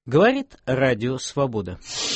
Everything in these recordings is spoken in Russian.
Говорит Радио Свобода.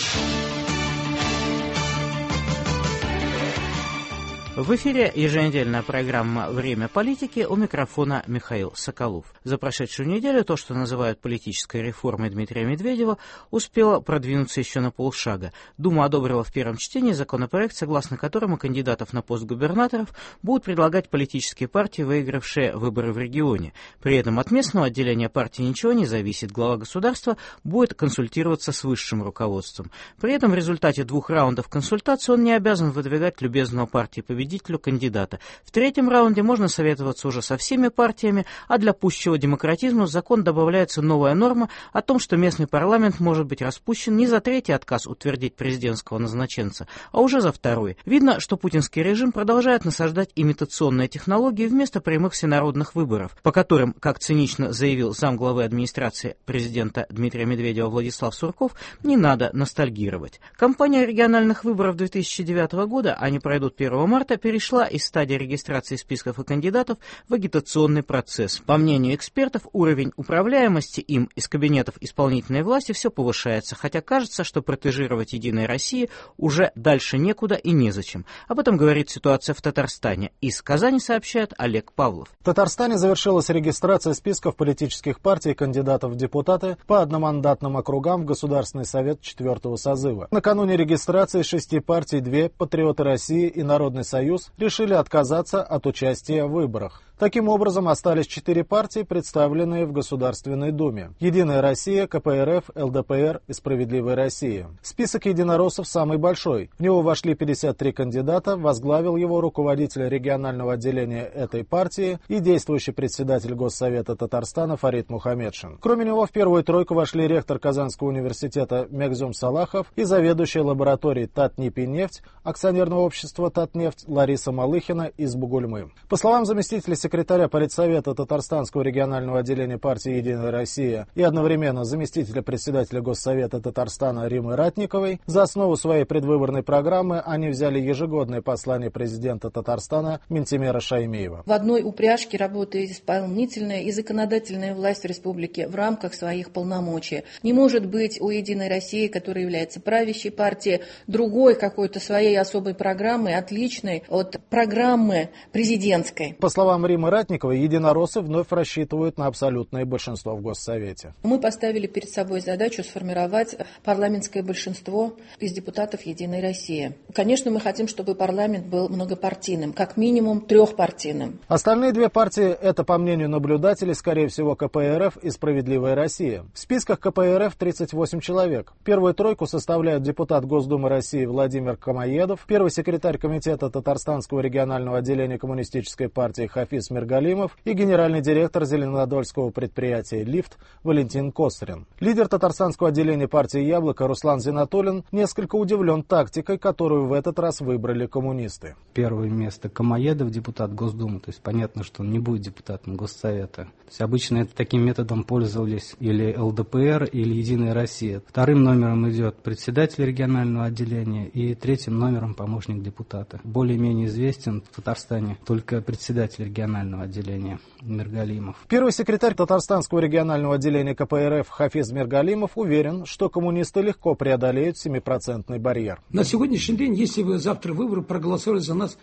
В эфире еженедельная программа «Время политики», у микрофона Михаил Соколов. За прошедшую неделю то, что называют политической реформой Дмитрия Медведева, успело продвинуться еще на полшага. Дума одобрила в первом чтении законопроект, согласно которому кандидатов на пост губернаторов будут предлагать политические партии, выигравшие выборы в регионе. При этом от местного отделения партии ничего не зависит. Глава государства будет консультироваться с высшим руководством. При этом в результате 2 раундов консультаций он не обязан выдвигать любезного партии победителя кандидата. В 3-м раунде можно советоваться уже со всеми партиями, а для пущего демократизма в закон добавляется новая норма о том, что местный парламент может быть распущен не за 3-й отказ утвердить президентского назначенца, а уже за 2-й. Видно, что путинский режим продолжает насаждать имитационные технологии вместо прямых всенародных выборов, по которым, как цинично заявил замглавы администрации президента Дмитрия Медведева Владислав Сурков, не надо ностальгировать. Кампания региональных выборов 2009 года, они пройдут 1 марта, перешла из стадии регистрации списков и кандидатов в агитационный процесс. По мнению экспертов, уровень управляемости им из кабинетов исполнительной власти все повышается, хотя кажется, что протежировать «Единой России» уже дальше некуда и незачем. Об этом говорит ситуация в Татарстане. Из Казани сообщает Олег Павлов. В Татарстане завершилась регистрация списков политических партий и кандидатов в депутаты по одномандатным округам в Государственный совет 4-го созыва. Накануне регистрации 6 партий 2, «Патриоты России» и «Народный союз», решили отказаться от участия в выборах. Таким образом, остались 4 партии, представленные в Государственной Думе: «Единая Россия», КПРФ, ЛДПР и «Справедливая Россия». Список единороссов самый большой. В него вошли 53 кандидата, возглавил его руководитель регионального отделения этой партии и действующий председатель Госсовета Татарстана Фарид Мухамедшин. Кроме него в первую тройку вошли ректор Казанского университета Мегзум Салахов и заведующая лабораторией «Татнипинефть» акционерного общества «Татнефть» Лариса Малыхина из Бугульмы. По словам заместителя секретаря Политсовета Татарстанского регионального отделения партии «Единая Россия» и одновременно заместителя председателя Госсовета Татарстана Римы Ратниковой, за основу своей предвыборной программы они взяли ежегодное послание президента Татарстана Минтимера Шаймиева. В одной упряжке работает исполнительная и законодательная власть республики в рамках своих полномочий. Не может быть у «Единой России», которая является правящей партией, другой какой-то своей особой программы, отличной от программы президентской. По словам Римы Ратниковой, единороссы вновь рассчитывают на абсолютное большинство в Госсовете. Мы поставили перед собой задачу сформировать парламентское большинство из депутатов «Единой России». Конечно, мы хотим, чтобы парламент был многопартийным, как минимум 3-партийным. Остальные 2 партии – это, по мнению наблюдателей, скорее всего, КПРФ и «Справедливая Россия». В списках КПРФ 38 человек. Первую тройку составляют депутат Госдумы России Владимир Камаедов, первый секретарь комитета Татарстанского регионального отделения Коммунистической партии Хафиз Миргалимов и генеральный директор зеленодольского предприятия «Лифт» Валентин Кострин. Лидер татарстанского отделения партии «Яблоко» Руслан Зинатуллин несколько удивлен тактикой, которую в этот раз выбрали коммунисты. Первое место Камаедов, депутат Госдумы, то есть понятно, что он не будет депутатом Госсовета. То есть обычно таким методом пользовались или ЛДПР, или «Единая Россия». 2-м номером идет председатель регионального отделения и 3-м номером помощник депутата. Более-менее известен в Татарстане только председатель регионального отделения Миргалимов. Первый секретарь Татарстанского регионального отделения КПРФ Хафиз Миргалимов уверен, что коммунисты легко преодолеют 7% барьер. На сегодняшний день, если вы завтра выборы проголосовали за нас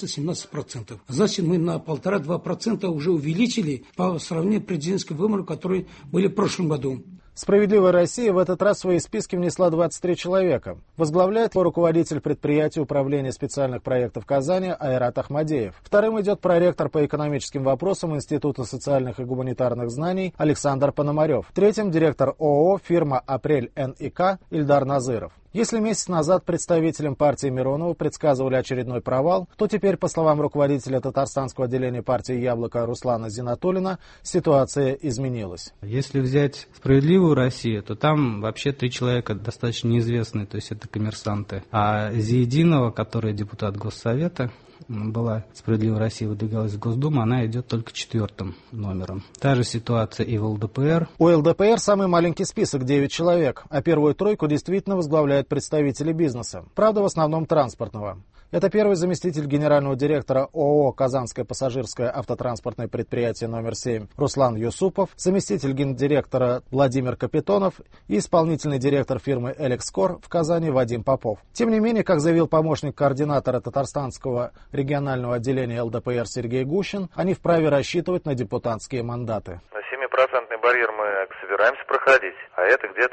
15-17%, значит мы на 1,5-2% уже увеличили по сравнению с президентскими выборами, которые были в прошлом году. «Справедливая Россия» в этот раз в свои списки внесла 23 человека. Возглавляет руководитель предприятия управления специальных проектов Казани Айрат Ахмадеев. 2-м идет проректор по экономическим вопросам Института социальных и гуманитарных знаний Александр Пономарев. 3-м директор ООО «Фирма Апрель НИК» Ильдар Назыров. Если месяц назад представителям партии Миронова предсказывали очередной провал, то теперь, по словам руководителя Татарстанского отделения партии «Яблоко» Руслана Зинатуллина, ситуация изменилась. Если взять «Справедливую Россию», то там вообще 3 человека достаточно неизвестные, то есть это коммерсанты. А Зиединова, которая депутат Госсовета, была «Справедливая Россия», выдвигалась в Госдуму, она идет только 4-м номером. Та же ситуация и в ЛДПР. У ЛДПР самый маленький список – 9 человек, а первую тройку действительно возглавляют представители бизнеса, правда, в основном транспортного. Это первый заместитель генерального директора ООО «Казанское пассажирское автотранспортное предприятие номер 7» Руслан Юсупов, заместитель гендиректора Владимир Капитонов и исполнительный директор фирмы «Элекскор» в Казани Вадим Попов. Тем не менее, как заявил помощник координатора Татарстанского регионального отделения ЛДПР Сергей Гущин, они вправе рассчитывать на депутатские мандаты. На 7% барьер мы собираемся проходить, а это где-то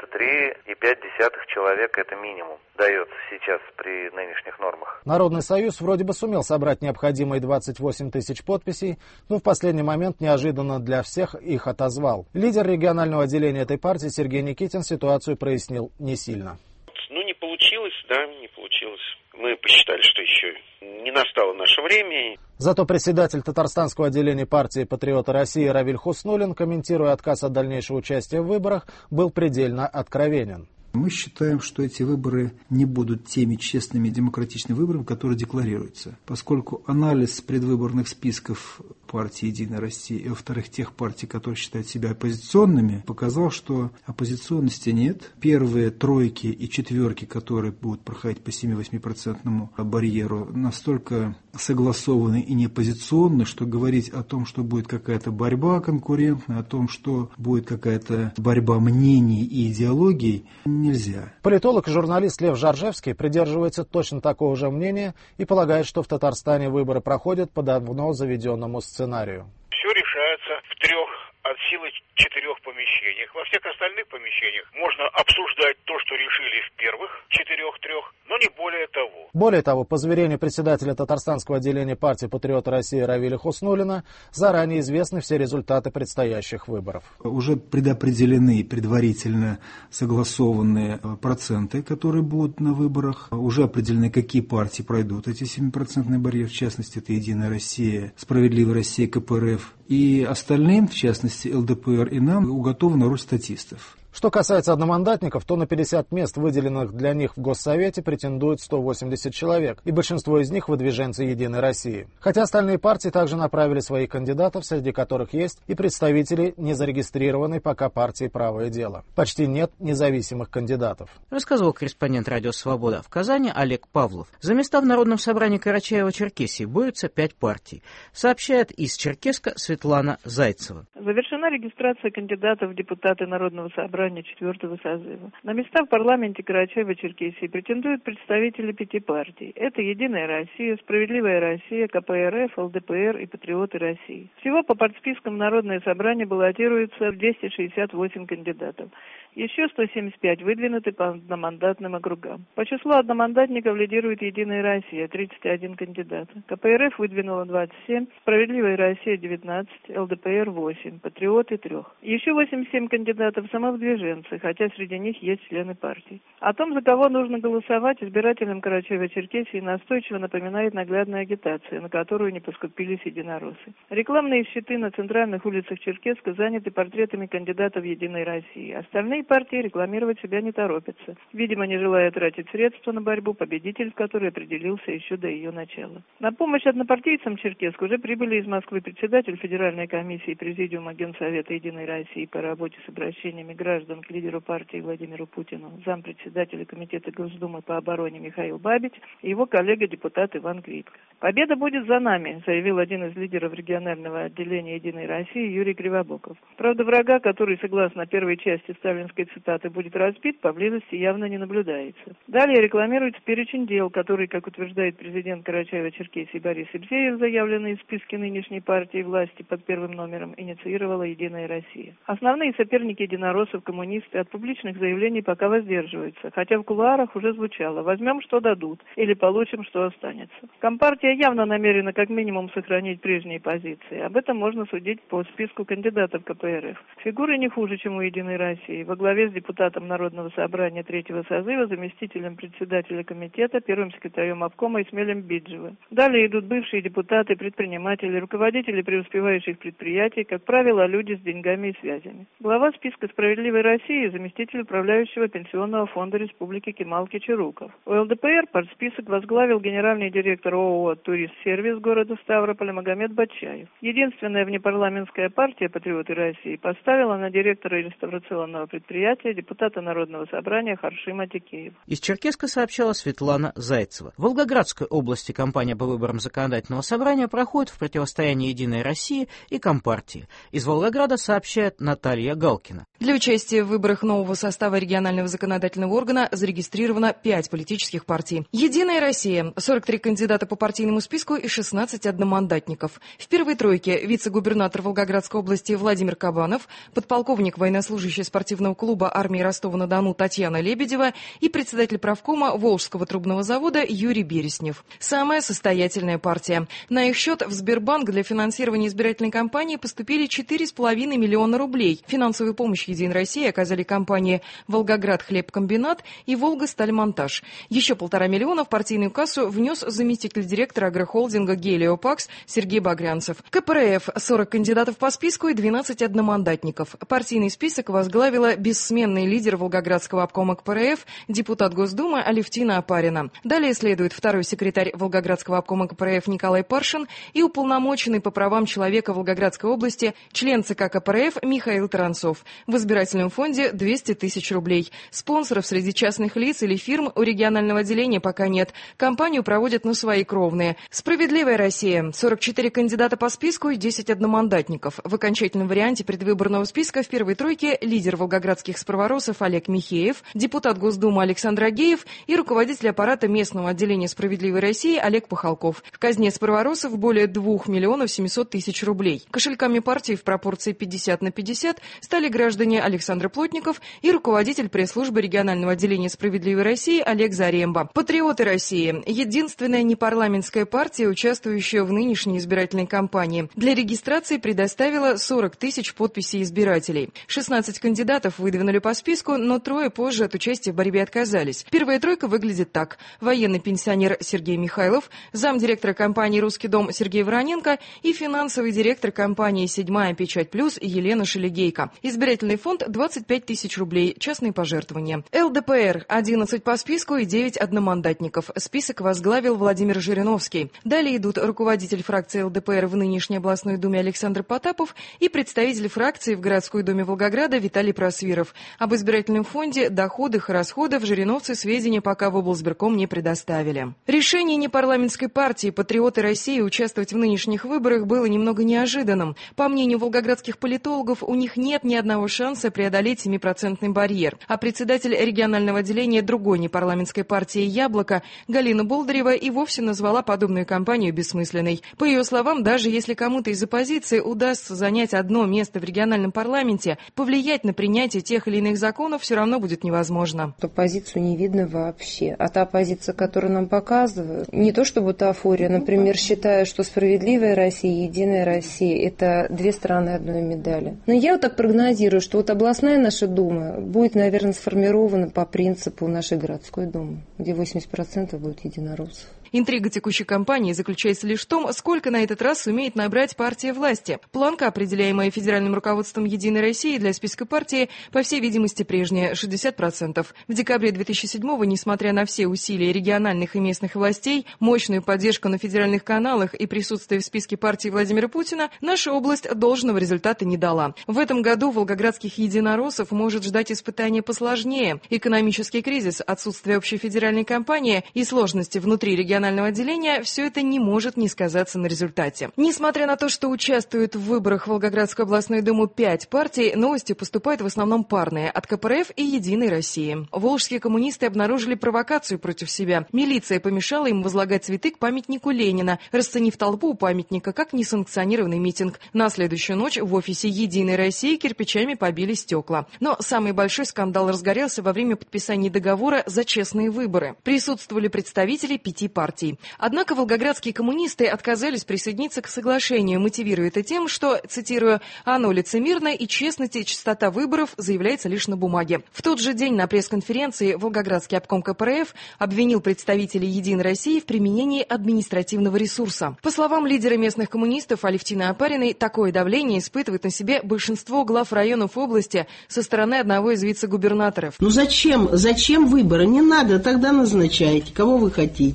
3,5 человека, это минимум, дается сейчас при нынешних нормах. Народный союз вроде бы сумел собрать необходимые 28 тысяч подписей, но в последний момент неожиданно для всех их отозвал. Лидер регионального отделения этой партии Сергей Никитин ситуацию прояснил не сильно. Не получилось, не получилось. Мы посчитали, что еще не настало наше время. Зато председатель Татарстанского отделения партии «Патриоты России» Равиль Хуснуллин, комментируя отказ от дальнейшего участия в выборах, был предельно откровенен. Мы считаем, что эти выборы не будут теми честными и демократичными выборами, которые декларируются, поскольку анализ предвыборных списков партии «Единая Россия» и, во-вторых, тех партий, которые считают себя оппозиционными, показал, что оппозиционности нет. Первые тройки и четверки, которые будут проходить по 7-8% барьеру, настолько согласованы и не оппозиционны, что говорить о том, что будет какая-то борьба конкурентная, о том, что будет какая-то борьба мнений и идеологий, нельзя. Политолог и журналист Лев Жаржевский придерживается точно такого же мнения и полагает, что в Татарстане выборы проходят по давно заведенному сценарию. Все решается в 3 от силы 4 помещениях. Во всех остальных помещениях можно обсуждать то, что решили в первых 4-3, но не более того. Более того, по заверению председателя Татарстанского отделения партии «Патриоты России» Равиля Хуснуллина, заранее известны все результаты предстоящих выборов. Уже предопределены предварительно согласованные проценты, которые будут на выборах. Уже определены, какие партии пройдут эти 7% барьер, в частности, это «Единая Россия», «Справедливая Россия», КПРФ. И остальным, в частности, ЛДПР и нам, уготована роль статистов. Что касается одномандатников, то на 50 мест, выделенных для них в Госсовете, претендует 180 человек, и большинство из них выдвиженцы «Единой России». Хотя остальные партии также направили своих кандидатов, среди которых есть и представители незарегистрированной пока партии «Правое дело». Почти нет независимых кандидатов. Рассказывал корреспондент «Радио Свобода» в Казани Олег Павлов. За места в Народном собрании Карачаево-Черкесии борются 5 партий, сообщает из Черкесска Светлана Зайцева. Завершена регистрация кандидатов в депутаты Народного собрания 4-го созыва. На места в парламенте Карачаево-Черкесии претендуют представители 5 партий. Это «Единая Россия», «Справедливая Россия», КПРФ, ЛДПР и «Патриоты России». Всего по партспискам Народное собрание баллотируется в 268 кандидатов. Еще 175 выдвинуты по одномандатным округам. По числу одномандатников лидирует «Единая Россия» 31 кандидат. КПРФ выдвинула 27, «Справедливая Россия» 19, ЛДПР 8, «Патриоты» 3. Еще 87 кандидатов самовыдвиженцы, хотя среди них есть члены партий. О том, за кого нужно голосовать, избирателям Карачаево-Черкесии настойчиво напоминает наглядная агитация, на которую не поскупились единороссы. Рекламные щиты на центральных улицах Черкесска заняты портретами кандидатов «Единой России». Остальные партии рекламировать себя не торопятся, видимо, не желая тратить средства на борьбу, победитель в которой определился еще до ее начала. На помощь однопартийцам Черкесска уже прибыли из Москвы председатель Федеральной комиссии Президиума Генсовета «Единой России» по работе с обращениями граждан к лидеру партии Владимиру Путину, зампредседателя Комитета Госдумы по обороне Михаил Бабич и его коллега-депутат Иван Квитко. «Победа будет за нами», заявил один из лидеров регионального отделения «Единой России» Юрий Кривобоков. Правда, врага, который, согласно первой части сталинской цитаты, будет разбит, поблизости явно не наблюдается. Далее рекламируется перечень дел, который, как утверждает президент Карачаево-Черкесии Борис Ибзеев, заявленный в списке нынешней партии власти под первым номером, инициировала «Единая Россия». Основные соперники единороссов, коммунисты, от публичных заявлений пока воздерживаются, хотя в кулуарах уже звучало «возьмем, что дадут» или «получим, что останется». Компартия явно намерена как минимум сохранить прежние позиции. Об этом можно судить по списку кандидатов КПРФ. Фигуры не хуже, чем у «Единой России». Во главе с депутатом Народного собрания 3-го созыва, заместителем председателя комитета, первым секретарем обкома Исмелем Биджевым. Далее идут бывшие депутаты, предприниматели, руководители преуспевающих предприятий, как правило, люди с деньгами и связями. Глава списка «Справедливой России» заместитель управляющего Пенсионного фонда Республики Кемал Кичеруков. У ЛДПР партсписок возглавил генеральный директор ООО «Турист-сервис» города Ставрополя Магомед Батчаев. Единственная внепарламентская партия «Патриоты России» поставила на директора реставрационного предприятия предприятия депутата Народного собрания Харшима Текеева. Из Черкесска сообщала Светлана Зайцева. В Волгоградской области кампания по выборам законодательного собрания проходит в противостоянии «Единой России» и Компартии. Из Волгограда сообщает Наталья Галкина. Для участия в выборах нового состава регионального законодательного органа зарегистрировано 5 политических партий. «Единая Россия» – 43 кандидата по партийному списку и 16 одномандатников. В первой тройке вице-губернатор Волгоградской области Владимир Кабанов, подполковник военнослужащий спортивного клуба армии Ростова-на-Дону Татьяна Лебедева и председатель правкома Волжского трубного завода Юрий Береснев. Самая состоятельная партия. На их счет в Сбербанк для финансирования избирательной кампании поступили 4,5 миллиона рублей. Финансовую помощь «Единой России» оказали компании «Волгоград хлебкомбинат» и «Волга-стальмонтаж». Еще 1,5 миллиона в партийную кассу внес заместитель директора агрохолдинга «Гелиопакс» Сергей Багрянцев. КПРФ – 40 кандидатов по списку и 12 одномандатников. Партийный список возглавила бессменный лидер Волгоградского обкома КПРФ, депутат Госдумы Алевтина Опарина. Далее следует второй секретарь Волгоградского обкома КПРФ Николай Паршин и уполномоченный по правам человека Волгоградской области, член ЦК КПРФ Михаил Таранцов. В избирательном фонде 200 тысяч рублей. Спонсоров среди частных лиц или фирм у регионального отделения пока нет. Кампанию проводят на свои кровные. «Справедливая Россия» – 44 кандидата по списку и 10 одномандатников. В окончательном варианте предвыборного списка в первой тройке лидер волгоградских справоросов Олег Михеев, депутат Госдумы Александр Агеев и руководитель аппарата местного отделения «Справедливой России» Олег Пахалков. В казне справоросов более 2 миллионов 700 тысяч рублей. Кошельками партии в пропорции 50/50 стали граждане Александр Плотников и руководитель пресс-службы регионального отделения «Справедливой России» Олег Заремба. «Патриоты России» – единственная непарламентская партия, участвующая в нынешней избирательной кампании. Для регистрации предоставила 40 тысяч подписей избирателей. 16 кандидатов выдвинули по списку, но 3 позже от участия в борьбе отказались. Первая тройка выглядит так. Военный пенсионер Сергей Михайлов, замдиректора компании «Русский дом» Сергей Вороненко и финансовый директор компании «Седьмая Печать Плюс» Елена Шелегейко. Избирательный фонд 25 тысяч рублей, частные пожертвования. ЛДПР – 11 по списку и 9 одномандатников. Список возглавил Владимир Жириновский. Далее идут руководитель фракции ЛДПР в нынешней областной думе Александр Потапов и представитель фракции в городской думе Волгограда Виталий Просвиров. Об избирательном фонде, доходах и расходах жириновцы сведения пока в облсбирком не предоставили. Решение непарламентской партии «Патриоты России» участвовать в нынешних выборах было немного неожиданным. По мнению волгоградских политологов, у них нет ни одного шанса преодолеть 7% барьер. А председатель регионального отделения другой непарламентской партии «Яблоко» Галина Болдырева и вовсе назвала подобную кампанию бессмысленной. По ее словам, даже если кому-то из оппозиции удастся занять одно место в региональном парламенте, повлиять на принятие тех или иных законов все равно будет невозможно. Оппозицию не видно вообще. А та оппозиция, которую нам показывают, не то что бутафория, например, считая, что «Справедливая Россия» и «Единая Россия» — это две стороны одной медали. Но я вот так прогнозирую, что вот областная наша дума будет, наверное, сформирована по принципу нашей городской думы, где 80% будет единороссов. Интрига текущей кампании заключается лишь в том, сколько на этот раз сумеет набрать партия власти. Планка, определяемая федеральным руководством «Единой России» для списка партии, по всей видимости, прежняя – 60%. В декабре 2007-го, несмотря на все усилия региональных и местных властей, мощную поддержку на федеральных каналах и присутствие в списке партии Владимира Путина, наша область должного результата не дала. В этом году волгоградских единороссов может ждать испытание посложнее. Экономический кризис, отсутствие общей федеральной кампании и сложности внутри регионального отделения – все это не может не сказаться на результате. Несмотря на то, что участвуют в выборах в Волгоградскую областную думу 5 партий, новости поступают в основном парные – от КПРФ и «Единой России». Волжские коммунисты обнаружили провокацию против себя. Милиция помешала им возлагать цветы к памятнику Ленина, расценив толпу у памятника как несанкционированный митинг. На следующую ночь в офисе «Единой России» кирпичами побили стекла. Но самый большой скандал разгорелся во время подписания договора за честные выборы. Присутствовали представители 5 партий. Однако волгоградские коммунисты отказались присоединиться к соглашению, мотивируя это тем, что, цитирую, «оно лицемерно и честность и чистота выборов заявляется лишь на бумаге». В тот же день на пресс-конференции волгоградский обком КПРФ обвинил представителей «Единой России» в применении административного ресурса. По словам лидера местных коммунистов Алевтины Опариной, такое давление испытывает на себе большинство глав районов области со стороны одного из вице-губернаторов. Зачем выборы? Не надо, тогда назначайте, кого вы хотите.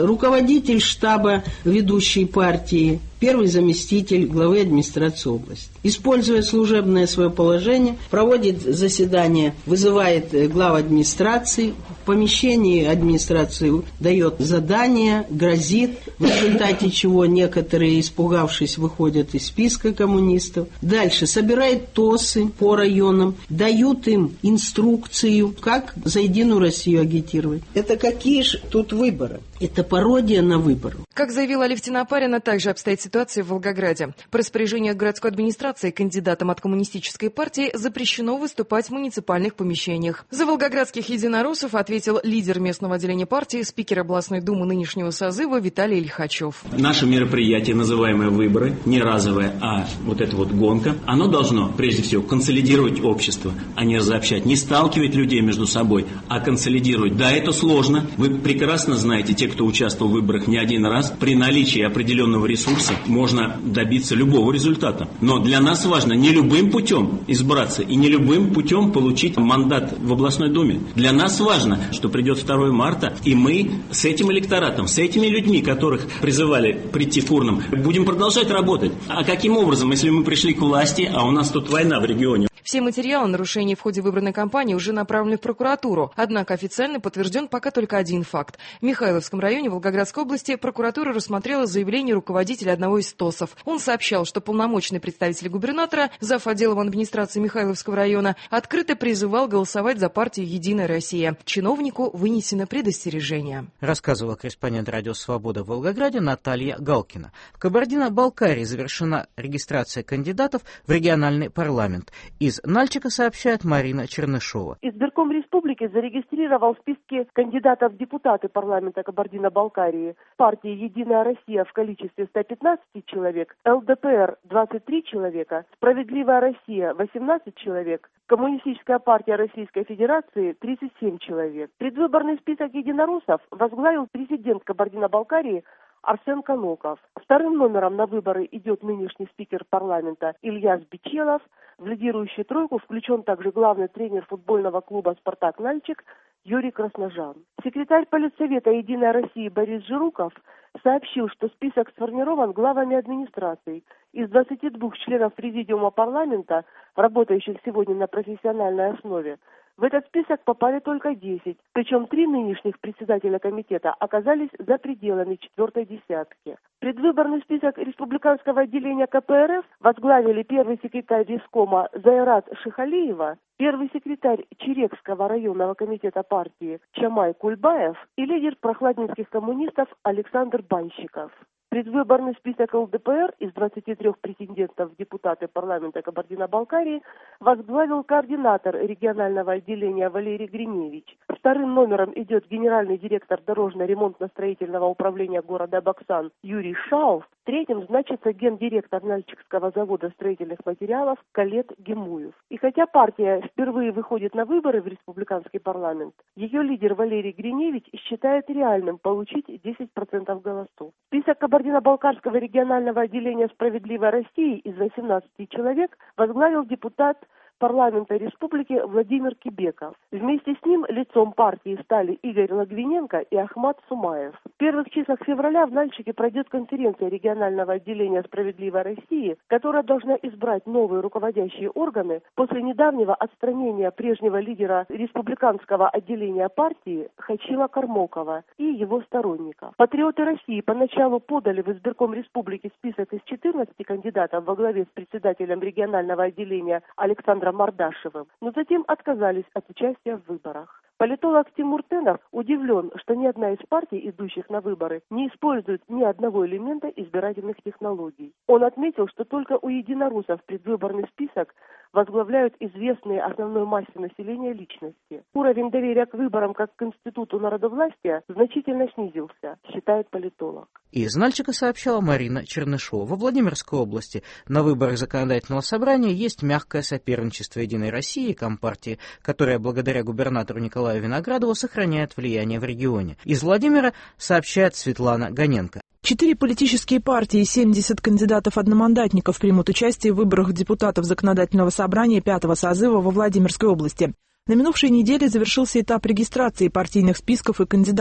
руководитель штаба ведущей партии, первый заместитель главы администрации области. Используя служебное свое положение, проводит заседания, вызывает глав администрации, в помещении администрации дает задания, грозит, в результате чего некоторые, испугавшись, выходят из списка коммунистов. Дальше собирает ТОСы по районам, дают им инструкцию, как за Единую Россию агитировать. Это какие же тут выборы? Это пародия на выборы. Как заявила Алевтина Апарина, также обстоит ситуация в Волгограде. По распоряжению городской администрации кандидатам от коммунистической партии запрещено выступать в муниципальных помещениях. За волгоградских единороссов ответил лидер местного отделения партии, спикер областной думы нынешнего созыва Виталий Лихачев. Наше мероприятие, называемое выборы, не разовое, а вот эта вот гонка, оно должно, прежде всего, консолидировать общество, а не разобщать, не сталкивать людей между собой, а консолидировать. Да, это сложно. Вы прекрасно знаете, те, кто участвовал в выборах не один раз, при наличии определенного ресурса можно добиться любого результата. Но для нас важно не любым путем избраться и не любым путем получить мандат в областной думе. Для нас важно, что придет 2 марта, и мы с этим электоратом, с этими людьми, которых призывали прийти к урнам, будем продолжать работать. А каким образом, если мы пришли к власти, а у нас тут война в регионе? Все материалы нарушений в ходе выборной кампании уже направлены в прокуратуру, однако официально подтвержден пока только один факт. В Михайловском районе Волгоградской области прокуратура рассмотрела заявление руководителя одного из ТОСов. Он сообщал, что полномочный представитель губернатора, зав. Отделом администрации Михайловского района, открыто призывал голосовать за партию «Единая Россия». Чиновнику вынесено предостережение. Рассказывала корреспондент «Радио Свобода» в Волгограде Наталья Галкина. В Кабардино-Балкарии завершена регистрация кандидатов в региональный парламент. Из Нальчика сообщает Марина Чернышова. Избирком республики зарегистрировал в списке кандидатов в депутаты парламента Кабардино-Балкарии партии «Единая Россия» в количестве 115 человек, ЛДПР 23 человека, «Справедливая Россия» 18 человек, Коммунистическая партия Российской Федерации 37 человек. Предвыборный список единороссов возглавил президент Кабардино-Балкарии Арсен Каноков. Вторым номером на выборы идет нынешний спикер парламента Ильяс Бичелов. В лидирующую тройку включен также главный тренер футбольного клуба «Спартак» Нальчик Юрий Красножан. Секретарь Политсовета «Единой России» Борис Жируков сообщил, что список сформирован главами администраций. Из 22 членов президиума парламента, работающих сегодня на профессиональной основе, в этот список попали только 10, причем 3 нынешних председателя комитета оказались за пределами 4-й десятки. Предвыборный список республиканского отделения КПРФ возглавили первый секретарь Рескома Зайрат Шихалиева, первый секретарь Черекского районного комитета партии Чамай Кульбаев и лидер прохладнинских коммунистов Александр Банщиков. Предвыборный список ЛДПР из 23 претендентов в депутаты парламента Кабардино-Балкарии возглавил координатор регионального отделения Валерий Гриневич. Вторым номером идет генеральный директор дорожно-ремонтно-строительного управления города Баксан Юрий Шауф. Третьим значится гендиректор Нальчикского завода строительных материалов Калет Гемуев. И хотя партия впервые выходит на выборы в республиканский парламент, ее лидер Валерий Гриневич считает реальным получить 10% голосов. Список Кабардино-Балкарского регионального отделения «Справедливой России» из 18 человек возглавил депутат парламента республики Владимир Кибеков. Вместе с ним лицом партии стали Игорь Логвиненко и Ахмат Сумаев. В первых числах февраля в Нальчике пройдет конференция регионального отделения «Справедливой России», которая должна избрать новые руководящие органы после недавнего отстранения прежнего лидера республиканского отделения партии Хачила Кармокова и его сторонников. Патриоты России поначалу подали в избирком республики список из 14 кандидатов во главе с председателем регионального отделения Александром Мардашевым, но затем отказались от участия в выборах. Политолог Тимур Тенов удивлен, что ни одна из партий, идущих на выборы, не использует ни одного элемента избирательных технологий. Он отметил, что только у единороссов предвыборный список возглавляют известные основной массе населения личности. Уровень доверия к выборам как к институту народовластия значительно снизился, считает политолог. Из Нальчика сообщала Марина Чернышова. Во Владимирской области на выборах законодательного собрания есть мягкое соперничество «Единой России» и Компартии, которая благодаря губернатору Николаю Виноградову сохраняет влияние в регионе. Из Владимира сообщает Светлана Гоненко. 4 политические партии и 70 кандидатов-одномандатников примут участие в выборах депутатов Законодательного собрания 5-го созыва во Владимирской области. На минувшей неделе завершился этап регистрации партийных списков и кандидатов.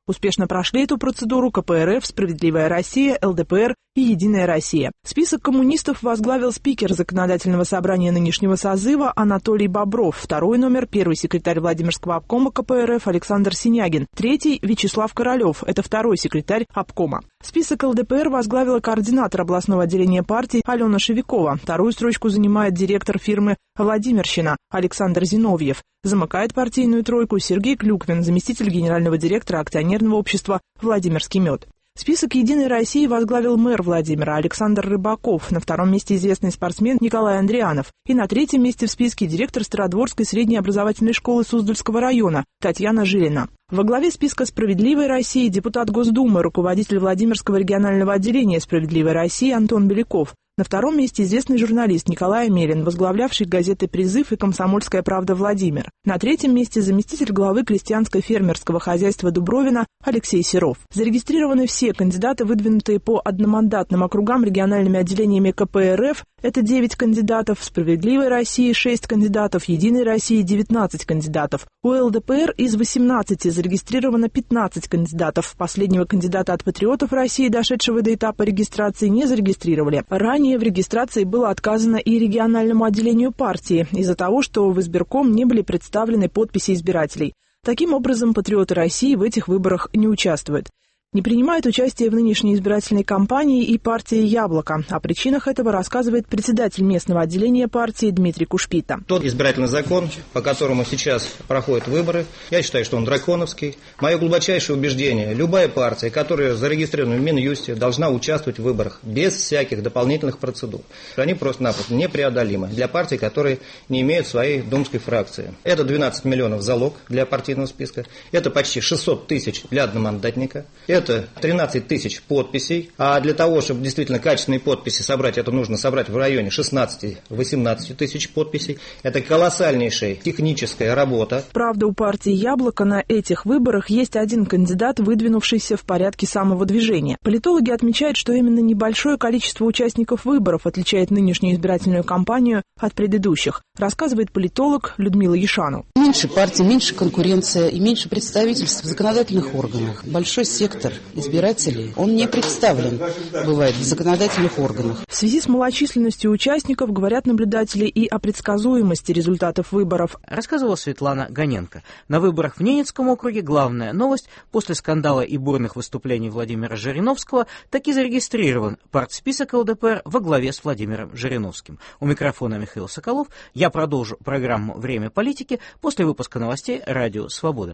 Успешно прошли эту процедуру КПРФ, «Справедливая Россия», ЛДПР и «Единая Россия». Список коммунистов возглавил спикер Законодательного собрания нынешнего созыва Анатолий Бобров, второй номер – первый секретарь Владимирского обкома КПРФ Александр Синягин, третий – Вячеслав Королев, это второй секретарь обкома. Список ЛДПР возглавила координатор областного отделения партии Алена Шевикова. Вторую строчку занимает директор фирмы «Владимирщина» Александр Зиновьев. Замыкает партийную тройку Сергей Клюквин, заместитель генерального директора акционерного общества «Владимирский мед». Список «Единой России» возглавил мэр Владимира Александр Рыбаков, на втором месте известный спортсмен Николай Андрианов и на третьем месте в списке директор Стародворской средней образовательной школы Суздальского района Татьяна Жилина. Во главе списка «Справедливой России» депутат Госдумы, руководитель Владимирского регионального отделения «Справедливой России» Антон Беляков. На втором месте известный журналист Николай Амелин, возглавлявший газеты «Призыв» и «Комсомольская правда» Владимир. На третьем месте заместитель главы крестьянско-фермерского хозяйства Дубровина Алексей Серов. Зарегистрированы все кандидаты, выдвинутые по одномандатным округам региональными отделениями КПРФ. Это 9 кандидатов, в «Справедливой России» 6 кандидатов, «Единой России» 19 кандидатов. У ЛДПР из 18 зарегистрировано 15 кандидатов. Последнего кандидата от «Патриотов России», дошедшего до этапа регистрации, не зарегистрировали. Ранее в регистрации было отказано и региональному отделению партии из-за того, что в избирком не были представлены подписи избирателей. Таким образом, «Патриоты России» в этих выборах не участвуют. Не принимает участие в нынешней избирательной кампании и партия «Яблоко». О причинах этого рассказывает председатель местного отделения партии Дмитрий Кушпита. Тот избирательный закон, по которому сейчас проходят выборы, я считаю, что он драконовский. Мое глубочайшее убеждение: любая партия, которая зарегистрирована в Минюсте, должна участвовать в выборах без всяких дополнительных процедур. Они просто-напросто непреодолимы для партий, которые не имеют своей думской фракции. Это 12 миллионов залог для партийного списка, это почти 600 тысяч для одномандатника, это 13 тысяч подписей, а для того, чтобы действительно качественные подписи собрать, это нужно собрать в районе 16-18 тысяч подписей. Это колоссальнейшая техническая работа. Правда, у партии «Яблоко» на этих выборах есть один кандидат, выдвинувшийся в порядке самого движения. Политологи отмечают, что именно небольшое количество участников выборов отличает нынешнюю избирательную кампанию от предыдущих, рассказывает политолог Людмила Ешану. Меньше партий, меньше конкуренция и меньше представительств в законодательных органах. Большой сектор избирателей, он не представлен, бывает, в законодательных органах. В связи с малочисленностью участников говорят наблюдатели и о предсказуемости результатов выборов. Рассказывала Светлана Гоненко. На выборах в Ненецком округе главная новость: после скандала и бурных выступлений Владимира Жириновского таки зарегистрирован партсписок ЛДПР во главе с Владимиром Жириновским. У микрофона Михаил Соколов. Я продолжу программу «Время политики» после выпуска новостей «Радио Свобода».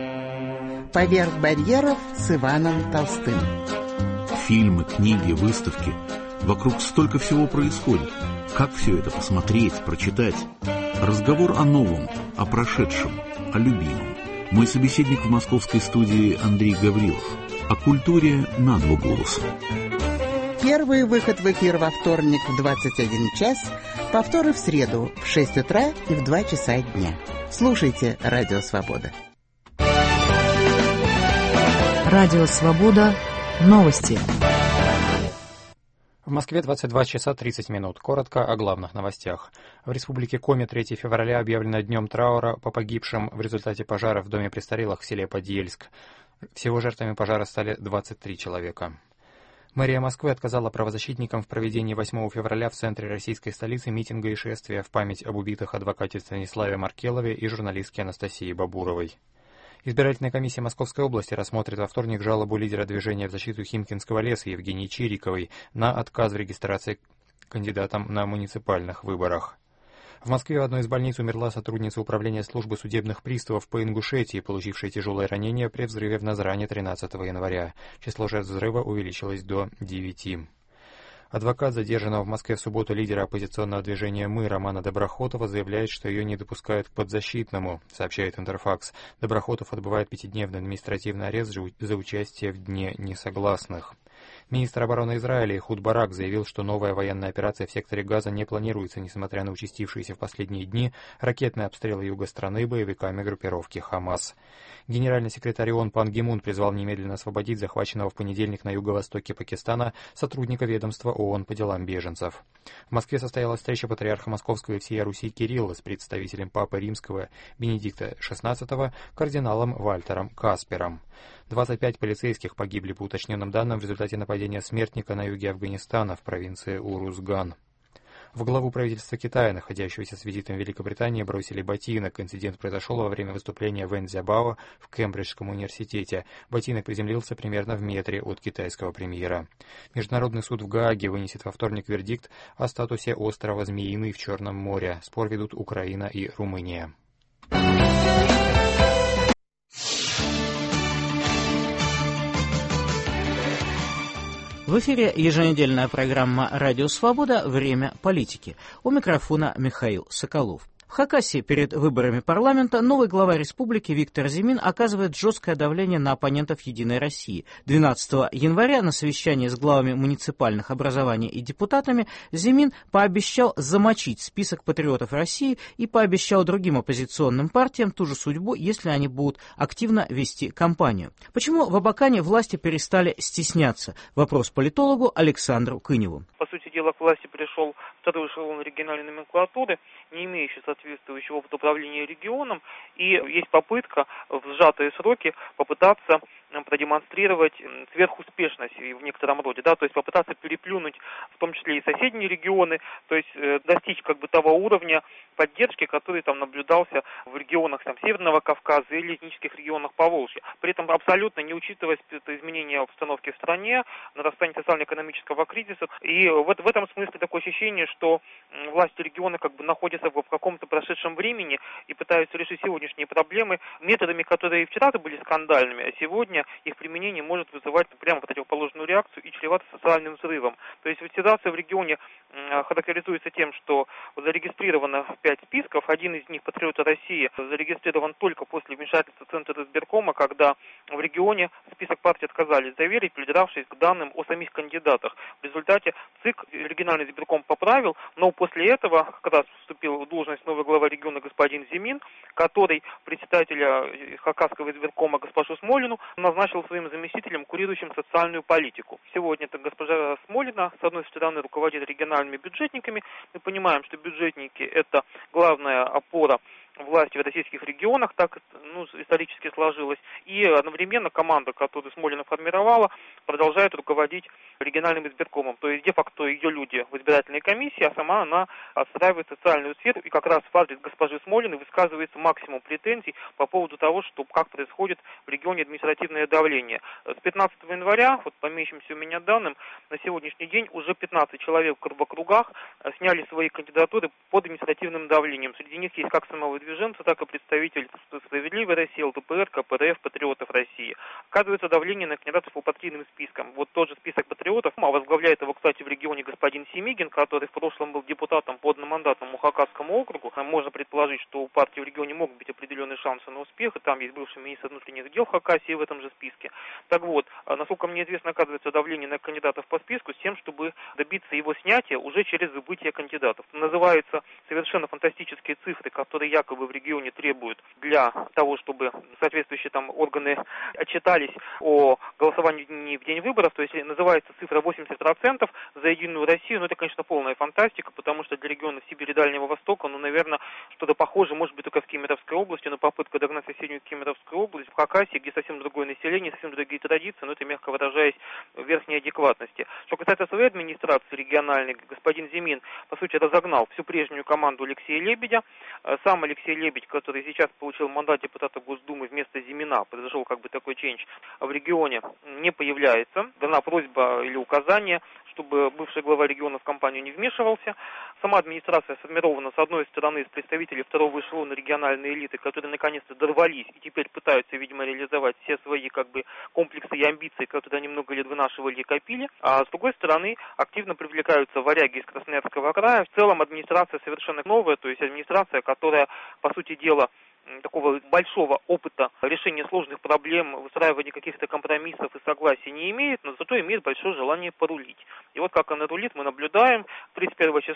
«Поверх барьеров» с Иваном Толстым. Фильмы, книги, выставки. Вокруг столько всего происходит. Как все это посмотреть, прочитать? Разговор о новом, о прошедшем, о любимом. Мой собеседник в московской студии Андрей Гаврилов. О культуре на два голоса. Первый выход в эфир во вторник в 21 час, повторы в среду в 6 утра и в 2 часа дня. Слушайте «Радио Свобода». Радио Свобода. Новости. В Москве 22 часа 30 минут. Коротко о главных новостях. В Республике Коми 3 февраля объявлено днем траура по погибшим в результате пожара в доме престарелых в селе Подъельск. Всего жертвами пожара стали 23 человека. Мэрия Москвы отказала правозащитникам в проведении 8 февраля в центре российской столицы митинга и шествия в память об убитых адвокате Станиславе Маркелове и журналистке Анастасии Бабуровой. Избирательная комиссия Московской области рассмотрит во вторник жалобу лидера движения в защиту Химкинского леса Евгении Чириковой на отказ в регистрации кандидатом на муниципальных выборах. В Москве в одной из больниц умерла сотрудница управления службы судебных приставов по Ингушетии, получившая тяжелое ранение при взрыве в Назране 13 января. Число жертв взрыва увеличилось до 9. Адвокат задержанного в Москве в субботу лидера оппозиционного движения «Мы» Романа Доброхотова заявляет, что ее не допускают к подзащитному, сообщает Интерфакс. Доброхотов отбывает 5-дневный административный арест за участие в Дне несогласных. Министр обороны Израиля Эхуд Барак заявил, что новая военная операция в секторе Газа не планируется, несмотря на участившиеся в последние дни ракетные обстрелы юга страны боевиками группировки «Хамас». Генеральный секретарь ООН Пан Ги Мун призвал немедленно освободить захваченного в понедельник на юго-востоке Пакистана сотрудника ведомства ООН по делам беженцев. В Москве состоялась встреча патриарха Московского и всея Руси Кирилла с представителем Папы Римского Бенедикта XVI кардиналом Вальтером Каспером. 25 полицейских погибли, по уточненным данным, в результате нападения смертника на юге Афганистана в провинции Урузган. В главу правительства Китая, находящегося с визитом в Великобритании, бросили ботинок. Инцидент произошел во время выступления Вэн Цзябао в Кембриджском университете. Ботинок приземлился примерно в метре от китайского премьера. Международный суд в Гааге вынесет во вторник вердикт о статусе острова Змеиный в Черном море. Спор ведут Украина и Румыния. В эфире еженедельная программа «Радио Свобода. Время политики». У микрофона Михаил Соколов. В Хакасии перед выборами парламента новый глава республики Виктор Зимин оказывает жесткое давление на оппонентов «Единой России». 12 января на совещании с главами муниципальных образований и депутатами Зимин пообещал замочить список патриотов России и пообещал другим оппозиционным партиям ту же судьбу, если они будут активно вести кампанию. Почему в Абакане власти перестали стесняться? Вопрос политологу Александру Кыневу. По сути дела, к власти пришел второй эшелон региональной номенклатуры, не имеющий соответствующего опыта управления регионом, и есть попытка в сжатые сроки попытаться продемонстрировать сверхуспешность в некотором роде, да, то есть попытаться переплюнуть в том числе и соседние регионы, то есть достичь как бы того уровня поддержки, который там наблюдался в регионах там, Северного Кавказа или этнических регионах Поволжья. При этом абсолютно не учитываясь изменения обстановки в стране, нарастание социально-экономического кризиса. И в этом смысле такое ощущение, что власти региона как бы находятся в каком-то прошедшем времени и пытаются решить сегодняшние проблемы методами, которые вчера-то были скандальными, а сегодня их применение может вызывать прямо противоположную реакцию и чревато социальным взрывом. То есть ситуация в регионе характеризуется тем, что зарегистрировано 5 списков, один из них «Патриоты России» зарегистрирован только после вмешательства Центра избиркома, когда в регионе список партий отказались заверить, придиравшись к данным о самих кандидатах. В результате ЦИК региональный избирком поправил, но после этого как раз вступил в должность новый глава региона господин Зимин, который председателя Хакасского избиркома госпожу Смолину назначил своим заместителем, курирующим социальную политику. Сегодня это госпожа Смолина, с одной стороны, руководит региональными бюджетниками. Мы понимаем, что бюджетники – это главная опора власти в российских регионах, так исторически сложилось. И одновременно команда, которую Смолина формировала, продолжает руководить региональным избиркомом. То есть де-факто ее люди в избирательной комиссии, а сама она отстраивает социальную сферу. И как раз в адрес госпожи Смолиной высказывается максимум претензий по поводу того, что как происходит в регионе административное давление. С 15 января, вот по имеющимся у меня данным, на сегодняшний день уже 15 человек в округах сняли свои кандидатуры под административным давлением. Среди них есть как самовыдвиженцы, так и представитель «Справедливой России», ЛДПР, КПРФ, «Патриотов России». Оказывается давление на кандидатов по партийным спискам. Вот тот же список патриотов, а возглавляет его, кстати, в регионе господин Семигин, который в прошлом был депутатом по одномандатному Хакасскому округу. Можно предположить, что у партии в регионе могут быть определенные шансы на успех, и там есть бывший министр внутренних дел Хакасии в этом же списке. Так вот, насколько мне известно, оказывается давление на кандидатов по списку с тем, чтобы добиться его снятия уже через выбытие кандидатов. Называются совершенно фантастические цифры, которые якобы в регионе требуют для того, чтобы соответствующие там органы отчитались о голосовании в день выборов, то есть называется цифра 80% за Единую Россию, но это, конечно, полная фантастика, потому что для регионов Сибири и Дальнего Востока, наверное, что-то похожее может быть только в Кемеровской области, но попытка догнать соседнюю Кемеровскую область, в Хакасии, где совсем другое население, совсем другие традиции, но это, мягко выражаясь, в верхней адекватности. Что касается своей администрации региональной, господин Зимин, по сути, разогнал всю прежнюю команду Алексея Лебедя. Сам Алексей Лебедь, который сейчас получил мандат депутата Госдумы вместо Зимина, произошел как бы такой чейндж, в регионе не появляется. Дана просьба или указание, чтобы бывший глава региона в кампанию не вмешивался. Сама администрация сформирована, с одной стороны, из представителей второго эшелона региональной элиты, которые наконец-то дорвались и теперь пытаются, видимо, реализовать все свои как бы комплексы и амбиции, которые они много лет вынашивали и копили. А с другой стороны, активно привлекаются варяги из Красноярского края. В целом администрация совершенно новая, то есть администрация, которая, по сути дела, такого большого опыта решения сложных проблем, выстраивания каких-то компромиссов и согласий не имеет, но зато имеет большое желание порулить. И вот как она рулит, мы наблюдаем. 31 числа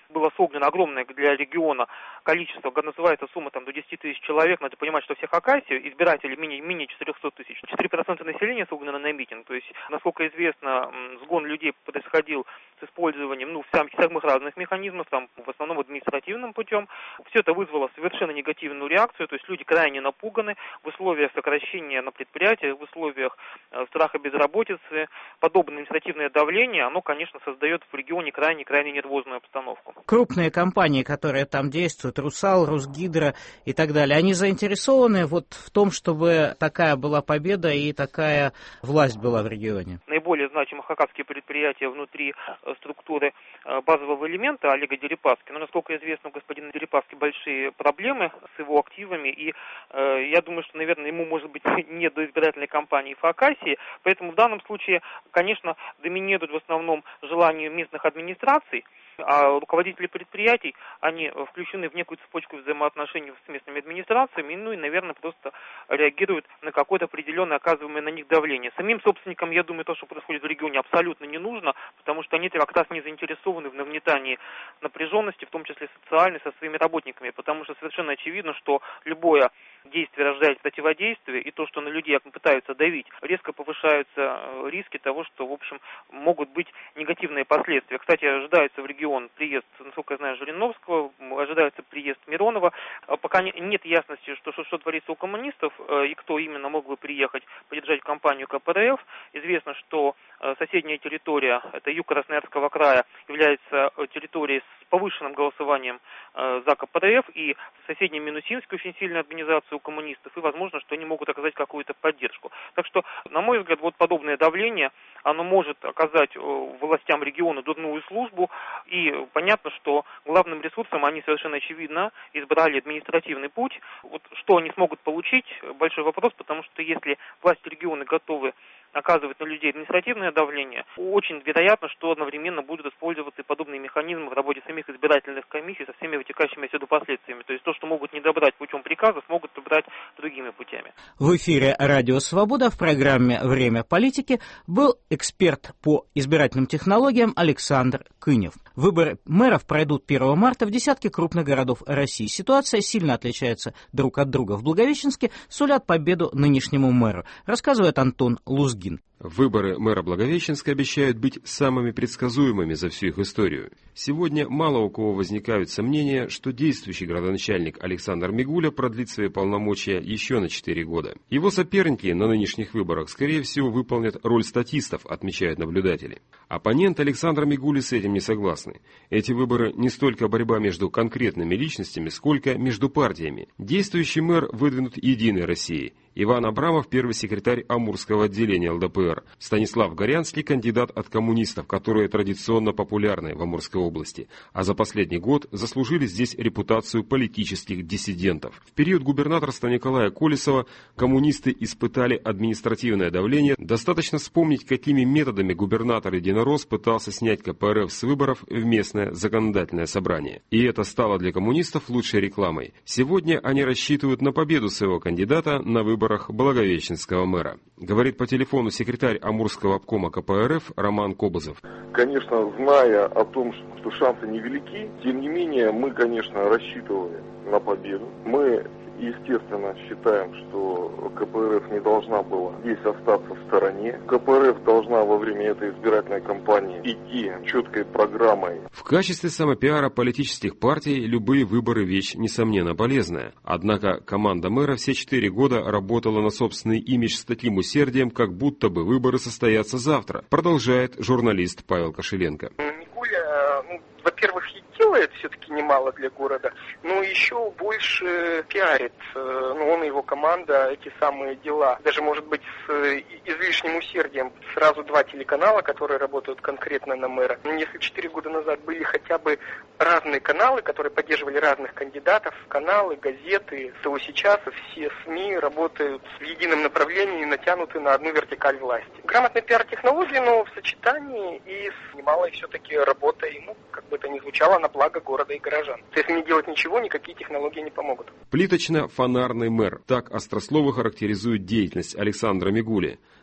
было согнано огромное для региона количество, называется сумма там, до 10 тысяч человек. Надо понимать, что в всех Хакасии избирателей менее 400 тысяч. 4% населения согнано на митинг. То есть, насколько известно, сгон людей происходил с использованием самых разных механизмов, там, в основном административным путем. Все это вызвало совершенно негативную реакцию. То есть люди крайне напуганы в условиях сокращения на предприятиях, в условиях страха безработицы. Подобное административное давление, оно, конечно, создает в регионе крайне нервозную обстановку. Крупные компании, которые там действуют, «Русал», «Русгидро» и так далее, они заинтересованы вот в том, чтобы такая была победа и такая власть была в регионе? Наиболее значимые хакасские предприятия внутри структуры базового элемента Олега Дерипаски. Но, насколько известно, у господина Дерипаски большие проблемы с его активами, и я думаю, что, наверное, ему, может быть, не до избирательной кампании в Хакасии, поэтому в данном случае, конечно, доминирует в основном желание местных администраций, а руководители предприятий, они включены в некую цепочку взаимоотношений с местными администрациями, и, наверное, просто реагируют на какое-то определенное оказываемое на них давление. Самим собственникам, я думаю, то, что происходит в регионе, абсолютно не нужно, потому что они как раз не заинтересованы в нагнетании напряженности, в том числе социальной, со своими работниками, потому что совершенно очевидно, что любое действие рождает противодействие, и то, что на людей пытаются давить, резко повышаются риски того, что, в общем, могут быть негативные последствия. Кстати, ожидается в регион приезд, насколько я знаю, Жириновского, ожидается приезд Миронова. Пока нет ясности, что творится у коммунистов и кто именно мог бы приехать поддержать кампанию КПРФ. Известно, что соседняя территория, это юг Красноярского края, является территорией с повышенным голосованием за КПРФ, и в соседнем Минусинске очень сильная организация у коммунистов, и возможно, что они могут оказать какую-то поддержку. Так что, на мой взгляд, вот подобное давление, оно может оказать властям региона дурную службу, и понятно, что главным ресурсом они совершенно очевидно избрали административный путь. Вот что они смогут получить, большой вопрос, потому что если власти региона готовы оказывать на людей административное давление, очень вероятно, что одновременно будут использоваться и подобные механизмы в работе самих избирательных комиссий со всеми вытекающими отсюда последствиями. То есть то, что могут не добрать путем приказов, могут добрать другими путями. В эфире «Радио Свобода» в программе «Время политики» был эксперт по избирательным технологиям Александр Кынев. Выборы мэров пройдут 1 марта в десятке крупных городов России. Ситуация сильно отличается друг от друга. В Благовещенске сулят победу нынешнему мэру, рассказывает Антон Лузгин. Выборы мэра Благовещенска обещают быть самыми предсказуемыми за всю их историю. Сегодня мало у кого возникают сомнения, что действующий градоначальник Александр Мигуля продлит свои полномочия еще на 4 года. Его соперники на нынешних выборах, скорее всего, выполнят роль статистов, отмечают наблюдатели. Оппоненты Александра Мигули с этим не согласны. Эти выборы не столько борьба между конкретными личностями, сколько между партиями. Действующий мэр выдвинут «Единой Россией». Иван Абрамов – первый секретарь Амурского отделения ЛДПР. Станислав Горянский – кандидат от коммунистов, которые традиционно популярны в Амурской области, а за последний год заслужили здесь репутацию политических диссидентов. В период губернаторства Николая Колесова коммунисты испытали административное давление. Достаточно вспомнить, какими методами губернатор-единорос пытался снять КПРФ с выборов в местное законодательное собрание. И это стало для коммунистов лучшей рекламой. Сегодня они рассчитывают на победу своего кандидата на выборах Благовещенского мэра. Говорит по телефону секретарь Амурского обкома КПРФ Роман Кобызов. Конечно, зная о том, что шансы невелики, тем не менее мы, конечно, рассчитывали на победу. Мы, естественно, считаем, что КПРФ не должна была здесь остаться в стороне. КПРФ должна во время этой избирательной кампании идти четкой программой. В качестве самопиара политических партий любые выборы вещь, несомненно, полезная. Однако команда мэра все 4 года работала на собственный имидж с таким усердием, как будто бы выборы состоятся завтра, продолжает журналист Павел Кошеленко. Мигуля, во-первых, делает все-таки немало для города, но еще больше пиарит, он и его команда, эти самые дела. Даже, может быть, с излишним усердием. Сразу 2 телеканала, которые работают конкретно на мэра. Если 4 года назад были хотя бы разные каналы, которые поддерживали разных кандидатов, каналы, газеты, то сейчас все СМИ работают в едином направлении и натянуты на одну вертикаль власти. Грамотный пиар-технологии, но в сочетании и с немалой все-таки работой, как бы это ни звучало, на благо города и горожан. Если не делать ничего, никакие технологии не помогут. Плиточно-фонарный мэр. Так острословы характеризуют деятельность Александра Мигули.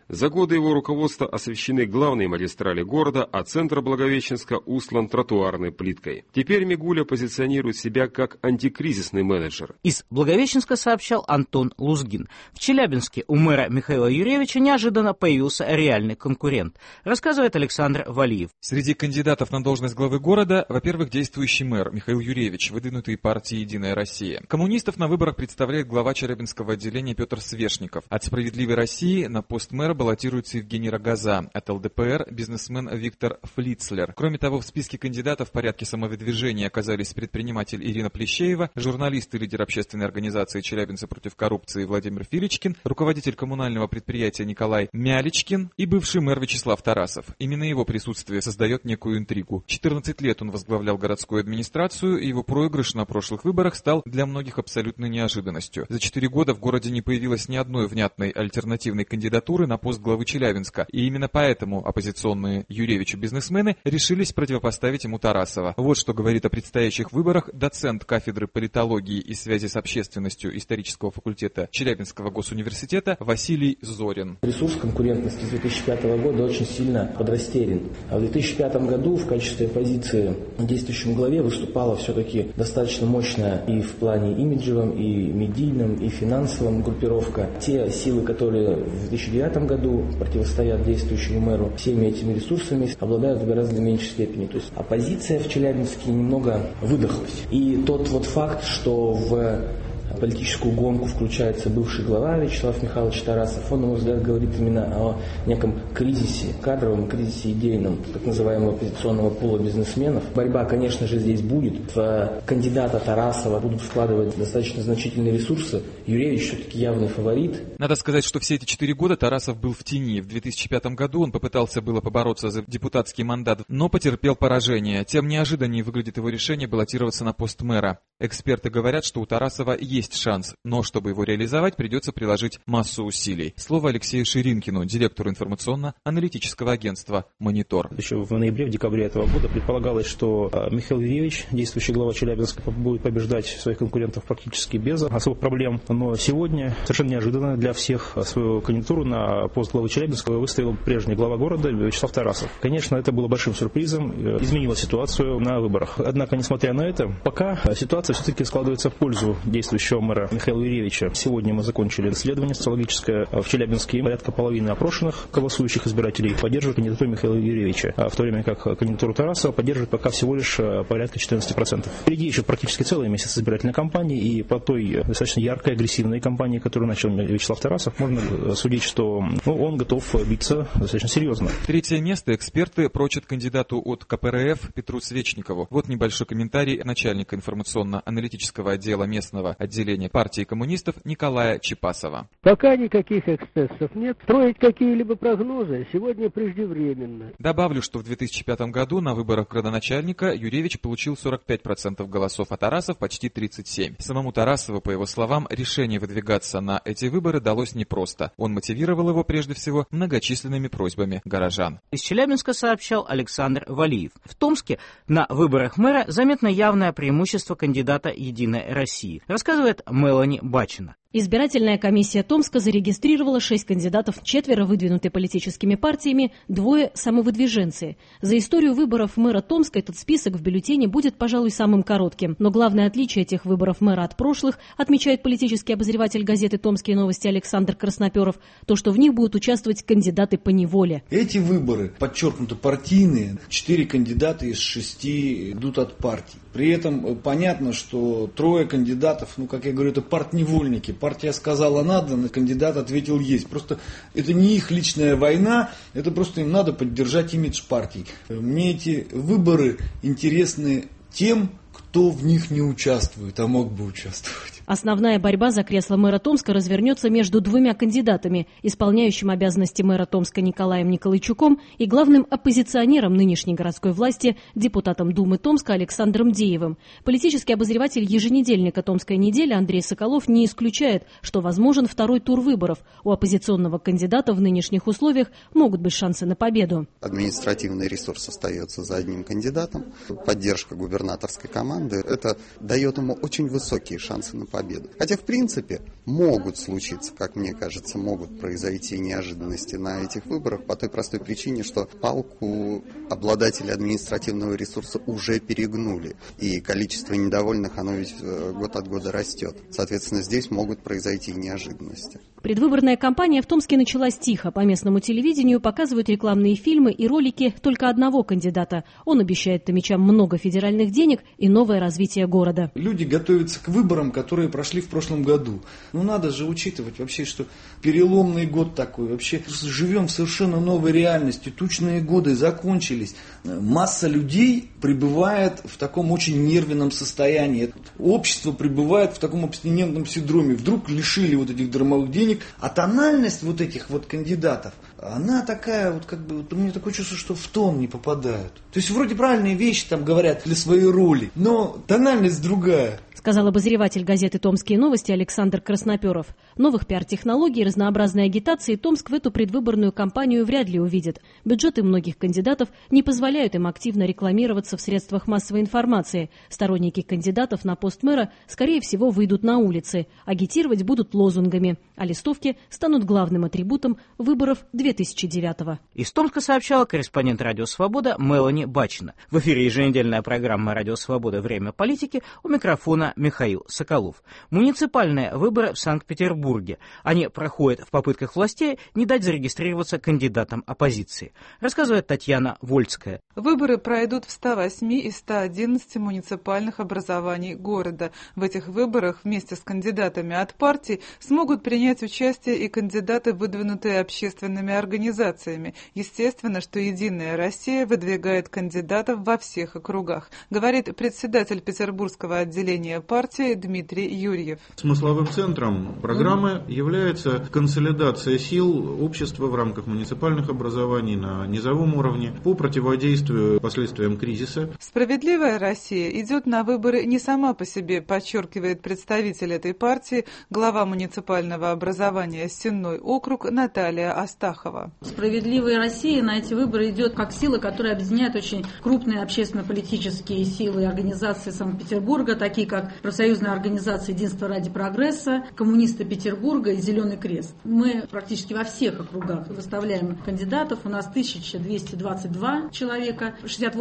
За годы его руководства освещены главные магистрали города, а центр Благовещенска услан тротуарной плиткой. Теперь Мигуля позиционирует себя как антикризисный менеджер. Из Благовещенска сообщал Антон Лузгин. В Челябинске у мэра Михаила Юрьевича неожиданно появился реальный конкурент, рассказывает Александр Валиев. Среди кандидатов на должность главы города, во-первых, действующий мэр Михаил Юрьевич, выдвинутый партией «Единая Россия». Коммунистов на выборах представляет глава Челябинского отделения Петр Свешников. От «Справедливой России» на пост мэра баллотируется Евгений Рогоза. От ЛДПР бизнесмен Виктор Флицлер. Кроме того, в списке кандидатов в порядке самовыдвижения оказались предприниматель Ирина Плещеева, журналист и лидер общественной организации «Челябинцы против коррупции» Владимир Филичкин, руководитель коммунального предприятия Николай Мялечкин и бывший мэр Вячеслав Тарасов. Именно его присутствие создает некую интригу. 14 лет он возглавлял городскую администрацию, и его проигрыш на прошлых выборах стал для многих абсолютной неожиданностью. За 4 года в городе не появилось ни одной внятной альтернативной кандидатуры на пост главы Челябинска, и именно поэтому оппозиционные Юрьевичу бизнесмены решились противопоставить ему Тарасова. Вот что говорит о предстоящих выборах доцент кафедры политологии и связи с общественностью исторического факультета Челябинского госуниверситета Василий Зорин. Ресурс конкурентности с 2005 года очень сильно подрастерян. А в 2005 году в качестве оппозиции действующему главе выступала все-таки достаточно мощная и в плане имиджевом, и медийном, и финансовом группировка. Те силы, которые в 2009 году противостоят действующему мэру, всеми этими ресурсами обладают в гораздо меньшей степени. То есть оппозиция в Челябинске немного выдохлась. И тот вот факт, что в политическую гонку включается бывший глава Вячеслав Михайлович Тарасов, он, на мой взгляд, говорит именно о неком кризисе, кадровом кризисе идейном, так называемого оппозиционного пула бизнесменов. Борьба, конечно же, здесь будет. В кандидата Тарасова будут вкладывать достаточно значительные ресурсы. Юрьевич все-таки явный фаворит. Надо сказать, что все эти 4 года Тарасов был в тени. В 2005 году он попытался было побороться за депутатский мандат, но потерпел поражение. Тем неожиданнее выглядит его решение баллотироваться на пост мэра. Эксперты говорят, что у Тарасова есть шанс, но чтобы его реализовать, придется приложить массу усилий. Слово Алексею Ширинкину, директору информационно-аналитического агентства «Монитор». Еще в ноябре, в декабре этого года предполагалось, что Михаил Юрьевич, действующий глава Челябинска, будет побеждать своих конкурентов практически без особых проблем. Но сегодня, совершенно неожиданно для всех, свою кандидатуру на пост главы Челябинска выставил прежний глава города Вячеслав Тарасов. Конечно, это было большим сюрпризом, изменило ситуацию на выборах. Однако, несмотря на это, пока ситуация все-таки складывается в пользу действующего мэра Михаила Юрьевича. Сегодня мы закончили исследование социологическое. В Челябинске порядка половины опрошенных голосующих избирателей поддерживают кандидатуру Михаила Юрьевича, в то время как кандидатуру Тарасова поддерживает пока всего лишь порядка 14%. Впереди еще практически целый месяц избирательной кампании, и по той достаточно яркой, агрессивной кампании, которую начал Вячеслав Тарасов, можно судить, что он готов биться достаточно серьезно. Третье место эксперты прочат кандидату от КПРФ Петру Свечникову. Вот небольшой комментарий начальника информационно-аналитического отдела местного отделения партии коммунистов Николая Чепасова. Пока никаких эксцессов нет. Строить какие-либо прогнозы сегодня преждевременно. Добавлю, что в 2005 году на выборах градоначальника Юрьевич получил 45% голосов, а Тарасов почти 37%. Самому Тарасову, по его словам, решение выдвигаться на эти выборы далось непросто. Он мотивировал его прежде всего многочисленными просьбами горожан. Из Челябинска сообщал Александр Валиев. В Томске на выборах мэра заметно явное преимущество кандидата «Единой России», рассказывает Мелани Бачина. Избирательная комиссия Томска зарегистрировала 6 кандидатов, 4 выдвинуты политическими партиями, 2 самовыдвиженцы. За историю выборов мэра Томска этот список в бюллетене будет, пожалуй, самым коротким. Но главное отличие этих выборов мэра от прошлых, отмечает политический обозреватель газеты «Томские новости» Александр Красноперов, то, что в них будут участвовать кандидаты по неволе. Эти выборы подчеркнуто партийные. 4 кандидата из 6 идут от партий. При этом понятно, что 3 кандидатов, как я говорю, это партневольники. Партия сказала надо, кандидат ответил есть. Просто это не их личная война, это просто им надо поддержать имидж партий. Мне эти выборы интересны тем, кто в них не участвует, а мог бы участвовать. Основная борьба за кресло мэра Томска развернется между 2 кандидатами, исполняющим обязанности мэра Томска Николаем Николайчуком и главным оппозиционером нынешней городской власти, депутатом Думы Томска Александром Деевым. Политический обозреватель еженедельника «Томская неделя» Андрей Соколов не исключает, что возможен 2-й тур выборов. У оппозиционного кандидата в нынешних условиях могут быть шансы на победу. Административный ресурс остается за одним кандидатом. Поддержка губернаторской команды, это дает ему очень высокие шансы на победу. победу. Хотя, в принципе, могут случиться, как мне кажется, могут произойти неожиданности на этих выборах по той простой причине, что палку обладатели административного ресурса уже перегнули. И количество недовольных, оно ведь год от года растет. Соответственно, здесь могут произойти неожиданности. Предвыборная кампания в Томске началась тихо. По местному телевидению показывают рекламные фильмы и ролики только одного кандидата. Он обещает томичам много федеральных денег и новое развитие города. Люди готовятся к выборам, которые прошли в прошлом году. Ну, надо же учитывать вообще, что переломный год такой. Вообще живем в совершенно новой реальности. Тучные годы закончились. Масса людей пребывает в таком очень нервном состоянии. Общество пребывает в таком абстинентном синдроме. Вдруг лишили вот этих дармовых денег. А тональность вот этих вот кандидатов, она такая, вот как бы, вот у меня такое чувство, что в тон не попадают. То есть вроде правильные вещи там говорят для своей роли, но тональность другая. Сказал обозреватель газеты «Томские новости» Александр Красноперов. Новых пиар-технологий и разнообразной агитации Томск в эту предвыборную кампанию вряд ли увидит. Бюджеты многих кандидатов не позволяют им активно рекламироваться в средствах массовой информации. Сторонники кандидатов на пост мэра, скорее всего, выйдут на улицы. Агитировать будут лозунгами, а листовки станут главным атрибутом выборов 2009-го. Из Томска сообщала корреспондент «Радио Свобода» Мелани Бачина. В эфире еженедельная программа «Радио Свобода. Время политики», у микрофона Михаил Соколов. Муниципальные выборы в Санкт-Петербурге. Они проходят в попытках властей не дать зарегистрироваться кандидатам оппозиции. Рассказывает Татьяна Вольская. Выборы пройдут в 108 из 111 муниципальных образований города. В этих выборах вместе с кандидатами от партий смогут принять участие и кандидаты, выдвинутые общественными организациями. Естественно, что «Единая Россия» выдвигает кандидатов во всех округах, говорит председатель Петербургского отделения партии Дмитрий Юрьев. Смысловым центром программы является консолидация сил общества в рамках муниципальных образований на низовом уровне по противодействию последствиям кризиса. «Справедливая Россия» идет на выборы не сама по себе, подчеркивает представитель этой партии, глава муниципального образования «Сенной округ» Наталья Астахова. «Справедливая Россия» на эти выборы идет как сила, которая объединяет очень крупные общественно-политические силы и организации Санкт-Петербурга, такие как профсоюзная организация «Единство ради прогресса», коммунисты Петербурга и «Зеленый крест». Мы практически во всех округах выставляем кандидатов. У нас 1222 человека,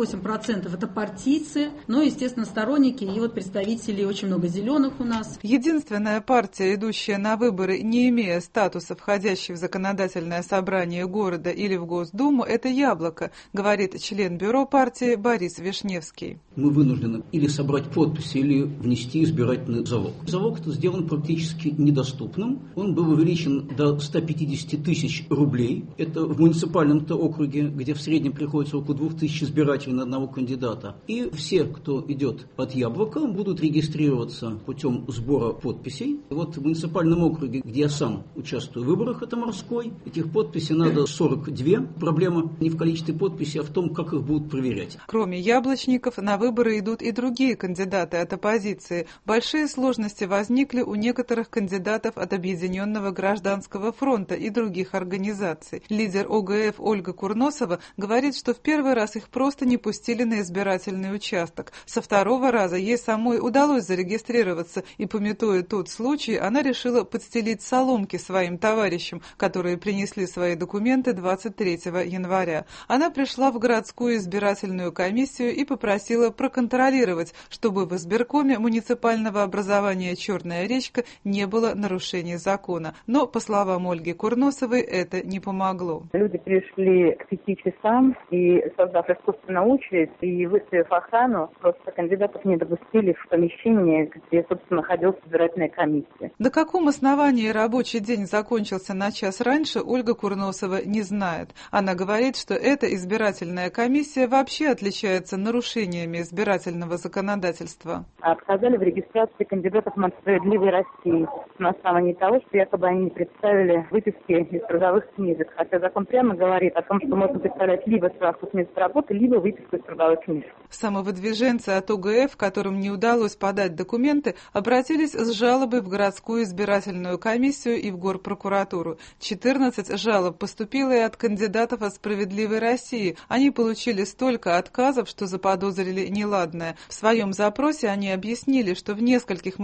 68% это партийцы, но, естественно, сторонники и вот представители, очень много зеленых у нас. Единственная партия, идущая на выборы, не имея статуса, входящей в законодательное собрание города или в Госдуму, это «Яблоко», говорит член бюро партии Борис Вишневский. Мы вынуждены или собрать подписи, или внести избирательный залог. Залог этот сделан практически недоступным. Он был увеличен до 150 тысяч рублей. Это в муниципальном-то округе, где в среднем приходится около 2000 избирателей на одного кандидата. И все, кто идет под «Яблоко», будут регистрироваться путем сбора подписей. И вот в муниципальном округе, где я сам участвую в выборах, это Морской, этих подписей надо 42. Проблема не в количестве подписей, а в том, как их будут проверять. Кроме яблочников, на выборы идут и другие кандидаты от оппозиции. Большие сложности возникли у некоторых кандидатов от Объединенного гражданского фронта и других организаций. Лидер ОГФ Ольга Курносова говорит, что в первый раз их просто не пустили на избирательный участок. Со второго раза ей самой удалось зарегистрироваться, и, памятуя тот случай, она решила подстелить соломки своим товарищам, которые принесли свои документы 23 января. Она пришла в городскую избирательную комиссию и попросила проконтролировать, чтобы в избиркоме муниципального образования «Черная речка» не было нарушений закона. Но, по словам Ольги Курносовой, это не помогло. Люди пришли к 5 часам и, создав искусственную очередь и выставив охрану, просто кандидатов не допустили в помещение, где, собственно, находилась избирательная комиссия. На каком основании рабочий день закончился на час раньше, Ольга Курносова не знает. Она говорит, что эта избирательная комиссия вообще отличается нарушениями избирательного законодательства. Отказали в регистрации кандидатов от «Справедливой России» на основании того, что якобы они не представили выписки из трудовых книжек. Хотя закон прямо говорит о том, что можно представлять либо справку с места работы, либо выписку из трудовых книжек. Самовыдвиженцы от ОГФ, которым не удалось подать документы, обратились с жалобой в городскую избирательную комиссию и в горпрокуратуру. 14 жалоб поступило и от кандидатов от «Справедливой России». Они получили столько отказов, что заподозрили неладное. В своем запросе они объяснили, что в нескольких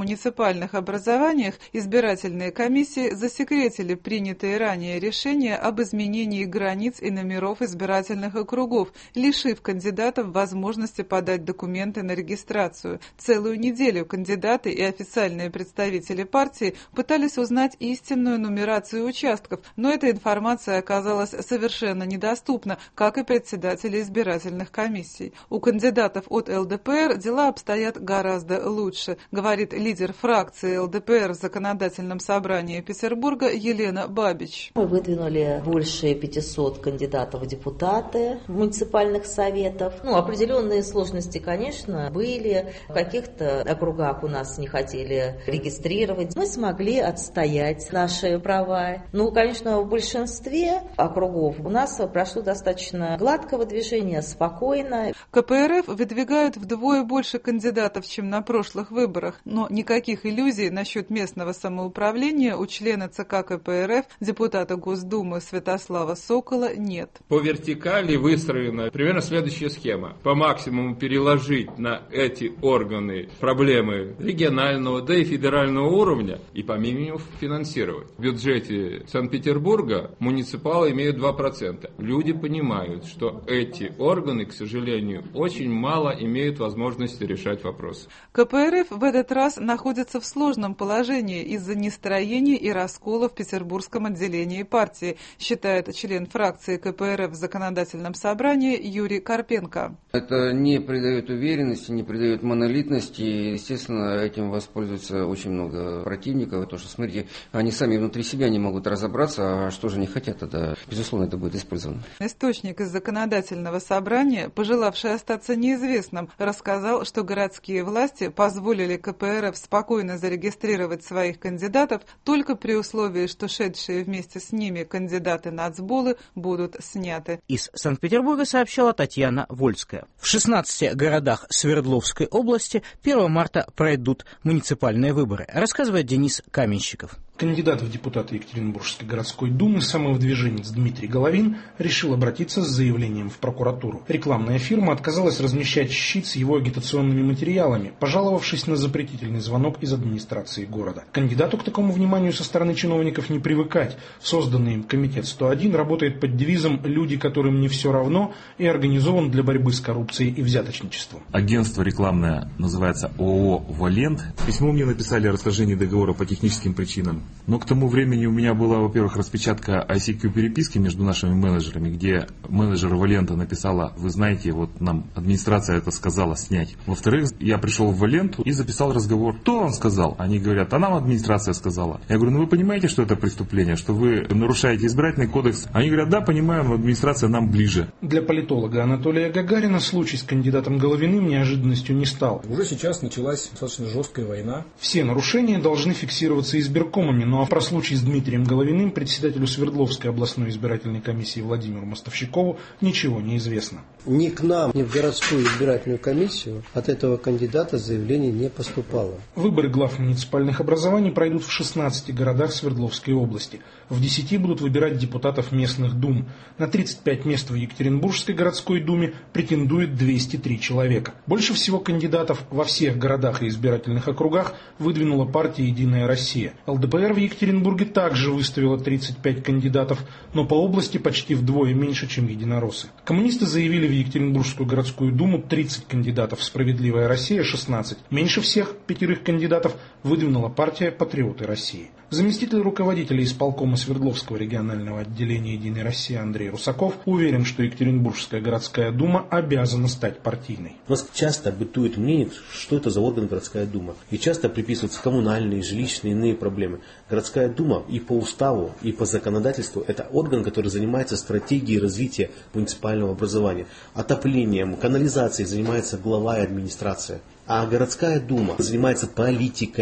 муниципальных образованиях избирательные комиссии засекретили принятые ранее решения об изменении границ и номеров избирательных округов, лишив кандидатов возможности подать документы на регистрацию. Целую неделю кандидаты и официальные представители партии пытались узнать истинную нумерацию участков, но эта информация оказалась совершенно недоступна, как и председатели избирательных комиссий. У кандидатов от ЛДПР дела обстоят гораздо лучше, говорит лидер фракции ЛДПР в Законодательном собрании Петербурга Елена Бабич. Мы выдвинули больше 500 кандидатов в депутаты муниципальных советов. Определенные сложности, конечно, были. В каких-то округах у нас не хотели регистрировать. Мы смогли отстоять наши права. Конечно, в большинстве округов у нас прошло достаточно гладкого движения, спокойно. КПРФ выдвигают вдвое больше кандидатов, чем на прошлых выборах, но никаких иллюзий насчет местного самоуправления у члена ЦК КПРФ, депутата Госдумы Святослава Сокола, нет. По вертикали выстроена примерно следующая схема. По максимуму переложить на эти органы проблемы регионального, да и федерального уровня и по минимуму финансировать. В бюджете Санкт-Петербурга муниципалы имеют 2%. Люди понимают, что эти органы, к сожалению, очень мало имеют возможности решать вопросы. КПРФ в этот раз находится в сложном положении из-за нестроений и раскола в петербургском отделении партии, считает член фракции КПРФ в Законодательном собрании Юрий Карпенко. Это не придает уверенности, не придает монолитности. Естественно, этим воспользуется очень много противников. Потому что, смотрите, они сами внутри себя не могут разобраться, а что же они хотят, тогда, безусловно, это будет использовано. Источник из Законодательного собрания, пожелавший остаться неизвестным, рассказал, что городские власти позволили КПРФ спокойно зарегистрировать своих кандидатов только при условии, что шедшие вместе с ними кандидаты нацболы будут сняты. Из Санкт-Петербурга сообщала Татьяна Вольская. В 16 городах Свердловской области 1 марта пройдут муниципальные выборы, рассказывает Денис Каменщиков. Кандидат в депутаты Екатеринбургской городской думы, самовыдвиженец Дмитрий Головин, решил обратиться с заявлением в прокуратуру. Рекламная фирма отказалась размещать щит с его агитационными материалами, пожаловавшись на запретительный звонок из администрации города. Кандидату к такому вниманию со стороны чиновников не привыкать. Созданный им комитет 101 работает под девизом «Люди, которым не все равно» и организован для борьбы с коррупцией и взяточничеством. Агентство рекламное называется ООО «Валент». Письмо мне написали о расторжении договора по техническим причинам. Но к тому времени у меня была, во-первых, распечатка ICQ-переписки между нашими менеджерами, где менеджер Валента написала: вы знаете, вот нам администрация это сказала снять. Во-вторых, я пришел в Валенту и записал разговор. Кто вам сказал? Они говорят: а нам администрация сказала. Я говорю: вы понимаете, что это преступление, что вы нарушаете избирательный кодекс? Они говорят: да, понимаем, но администрация нам ближе. Для политолога Анатолия Гагарина случай с кандидатом Головиным неожиданностью не стал. Уже сейчас началась достаточно жесткая война. Все нарушения должны фиксироваться избиркомами, но про случай с Дмитрием Головиным председателю Свердловской областной избирательной комиссии Владимиру Мостовщикову ничего не известно. Ни к нам, ни в городскую избирательную комиссию от этого кандидата заявление не поступало. Выборы глав муниципальных образований пройдут в 16 городах Свердловской области. В 10 будут выбирать депутатов местных дум. На 35 мест в Екатеринбургской городской думе претендует 203 человека. Больше всего кандидатов во всех городах и избирательных округах выдвинула партия «Единая Россия». ЛДПР в Екатеринбурге также выставила 35 кандидатов, но по области почти вдвое меньше, чем единороссы. Коммунисты заявили в Екатеринбургскую городскую думу 30 кандидатов, «Справедливая Россия» 16. Меньше всех 5 кандидатов выдвинула партия «Патриоты России». Заместитель руководителя исполкома Свердловского регионального отделения «Единой России» Андрей Русаков уверен, что Екатеринбургская городская дума обязана стать партийной. У нас часто бытует мнение, что это за орган городская дума. И часто приписываются коммунальные, жилищные, иные проблемы. Городская дума и по уставу, и по законодательству это орган, который занимается стратегией развития муниципального образования. Отоплением, канализацией занимается глава и администрация. А городская дума занимается политикой.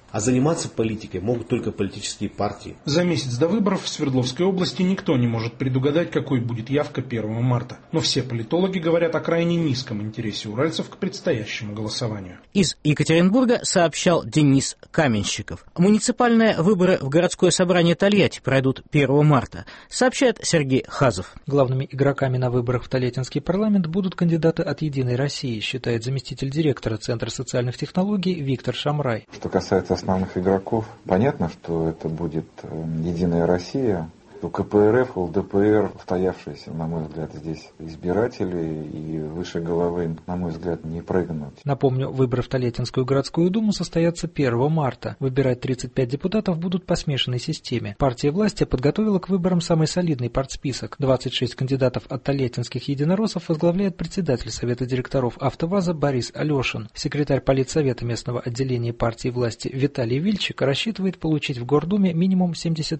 А заниматься политикой могут только политические партии. За месяц до выборов в Свердловской области никто не может предугадать, какой будет явка 1 марта. Но все политологи говорят о крайне низком интересе уральцев к предстоящему голосованию. Из Екатеринбурга сообщал Денис Каменщиков. Муниципальные выборы в городское собрание Тольятти пройдут 1 марта, сообщает Сергей Хазов. Главными игроками на выборах в Тольяттинский парламент будут кандидаты от «Единой России», считает заместитель директора Центра социальных технологий Виктор Шамрай. Что касается основных игроков, понятно, что это будет «Единая Россия». У КПРФ, у ЛДПР устоявшиеся, на мой взгляд, здесь избиратели, и выше головы, на мой взгляд, не прыгнуть. Напомню, выборы в Тольяттинскую городскую думу состоятся 1 марта. Выбирать 35 депутатов будут по смешанной системе. Партия власти подготовила к выборам самый солидный партсписок. 26 кандидатов от тольяттинских единороссов возглавляет председатель Совета директоров «АвтоВАЗа» Борис Алешин. Секретарь политсовета местного отделения партии власти Виталий Вильчик рассчитывает получить в Гордуме минимум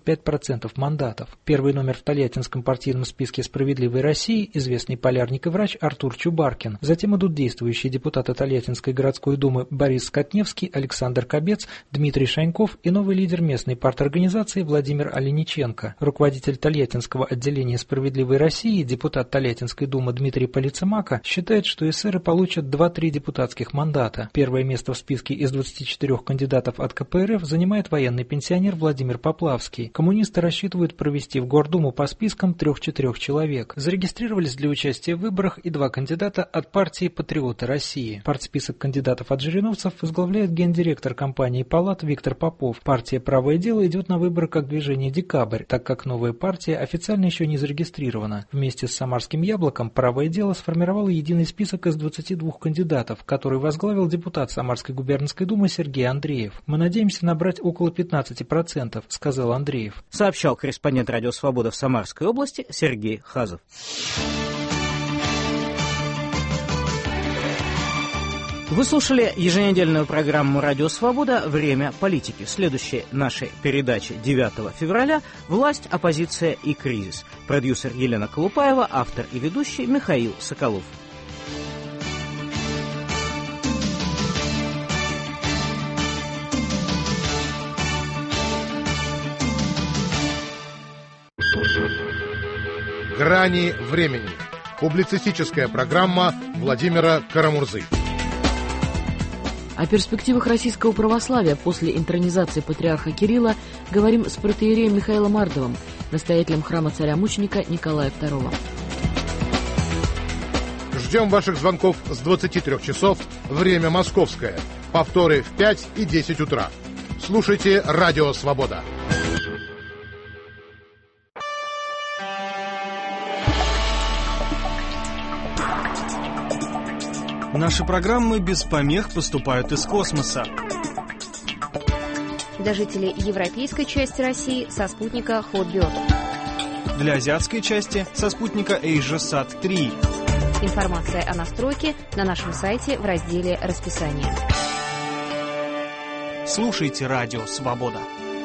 75% мандатов. Первый номер в тольяттинском партийном списке «Справедливой России» известный полярник и врач Артур Чубаркин. Затем идут действующие депутаты Тольяттинской городской думы Борис Скотневский, Александр Кобец, Дмитрий Шаньков и новый лидер местной парторганизации Владимир Олениченко. Руководитель Тольяттинского отделения «Справедливой России», депутат Тольяттинской думы Дмитрий Полицемака, считает, что эсеры получат 2-3 депутатских мандата. Первое место в списке из 24 кандидатов от КПРФ занимает военный пенсионер Владимир Поплавский. Коммунисты рассчитывают провести в Гордуму по спискам 3-4 человек. Зарегистрировались для участия в выборах и 2 кандидата от партии «Патриоты России». Партсписок кандидатов от жириновцев возглавляет гендиректор компании «Палат» Виктор Попов. Партия «Правое дело» идет на выборы как движение «Декабрь», так как новая партия официально еще не зарегистрирована. Вместе с «Самарским яблоком» «Правое дело» сформировало единый список из 22 кандидатов, который возглавил депутат Самарской губернской думы Сергей Андреев. «Мы надеемся набрать около 15%, сказал Андреев. Сообщал корреспондент «Радио Свобода» в Самарской области Сергей Хазов. Вы слушали еженедельную программу «Радио Свобода. Время политики». В следующей нашей передаче 9 февраля «Власть, оппозиция и кризис». Продюсер Елена Колупаева, автор и ведущий Михаил Соколов. «Грани времени». Публицистическая программа Владимира Карамурзы. О перспективах российского православия после интронизации патриарха Кирилла говорим с протоиереем Михаилом Ардовым, настоятелем храма царя-мученика Николая II. Ждем ваших звонков с 23 часов, время московское. Повторы в 5 и 10 утра. Слушайте «Радио Свобода». Наши программы без помех поступают из космоса. Для жителей европейской части России со спутника Hotbird. Для азиатской части со спутника AsiaSat 3. Информация о настройке на нашем сайте в разделе «Расписание». Слушайте «Радио Свобода».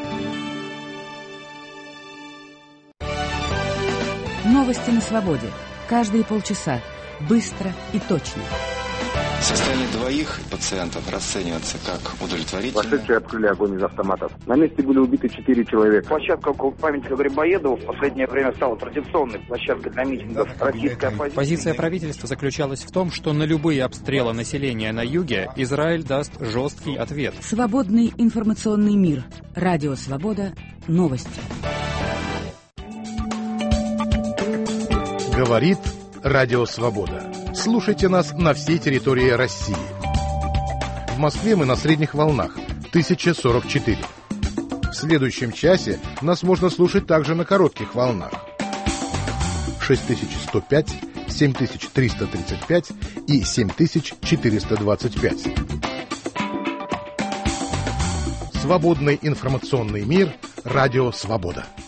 Новости на свободе. Каждые полчаса. Быстро и точно. Состояние 2 пациентов расценивается как удовлетворительное. Вошедшие открыли огонь из автоматов. На месте были убиты 4 человека. Площадка около памятника Грибоедову в последнее время стала традиционной площадкой для митингов российской оппозиции. Позиция правительства заключалась в том, что на любые обстрелы населения на юге Израиль даст жесткий ответ. Свободный информационный мир. Радио Свобода. Новости. Говорит Радио Свобода. Слушайте нас на всей территории России. В Москве мы на средних волнах 1044. В следующем часе нас можно слушать также на коротких волнах 6105, 7335 и 7425. Свободный информационный мир. Радио Свобода.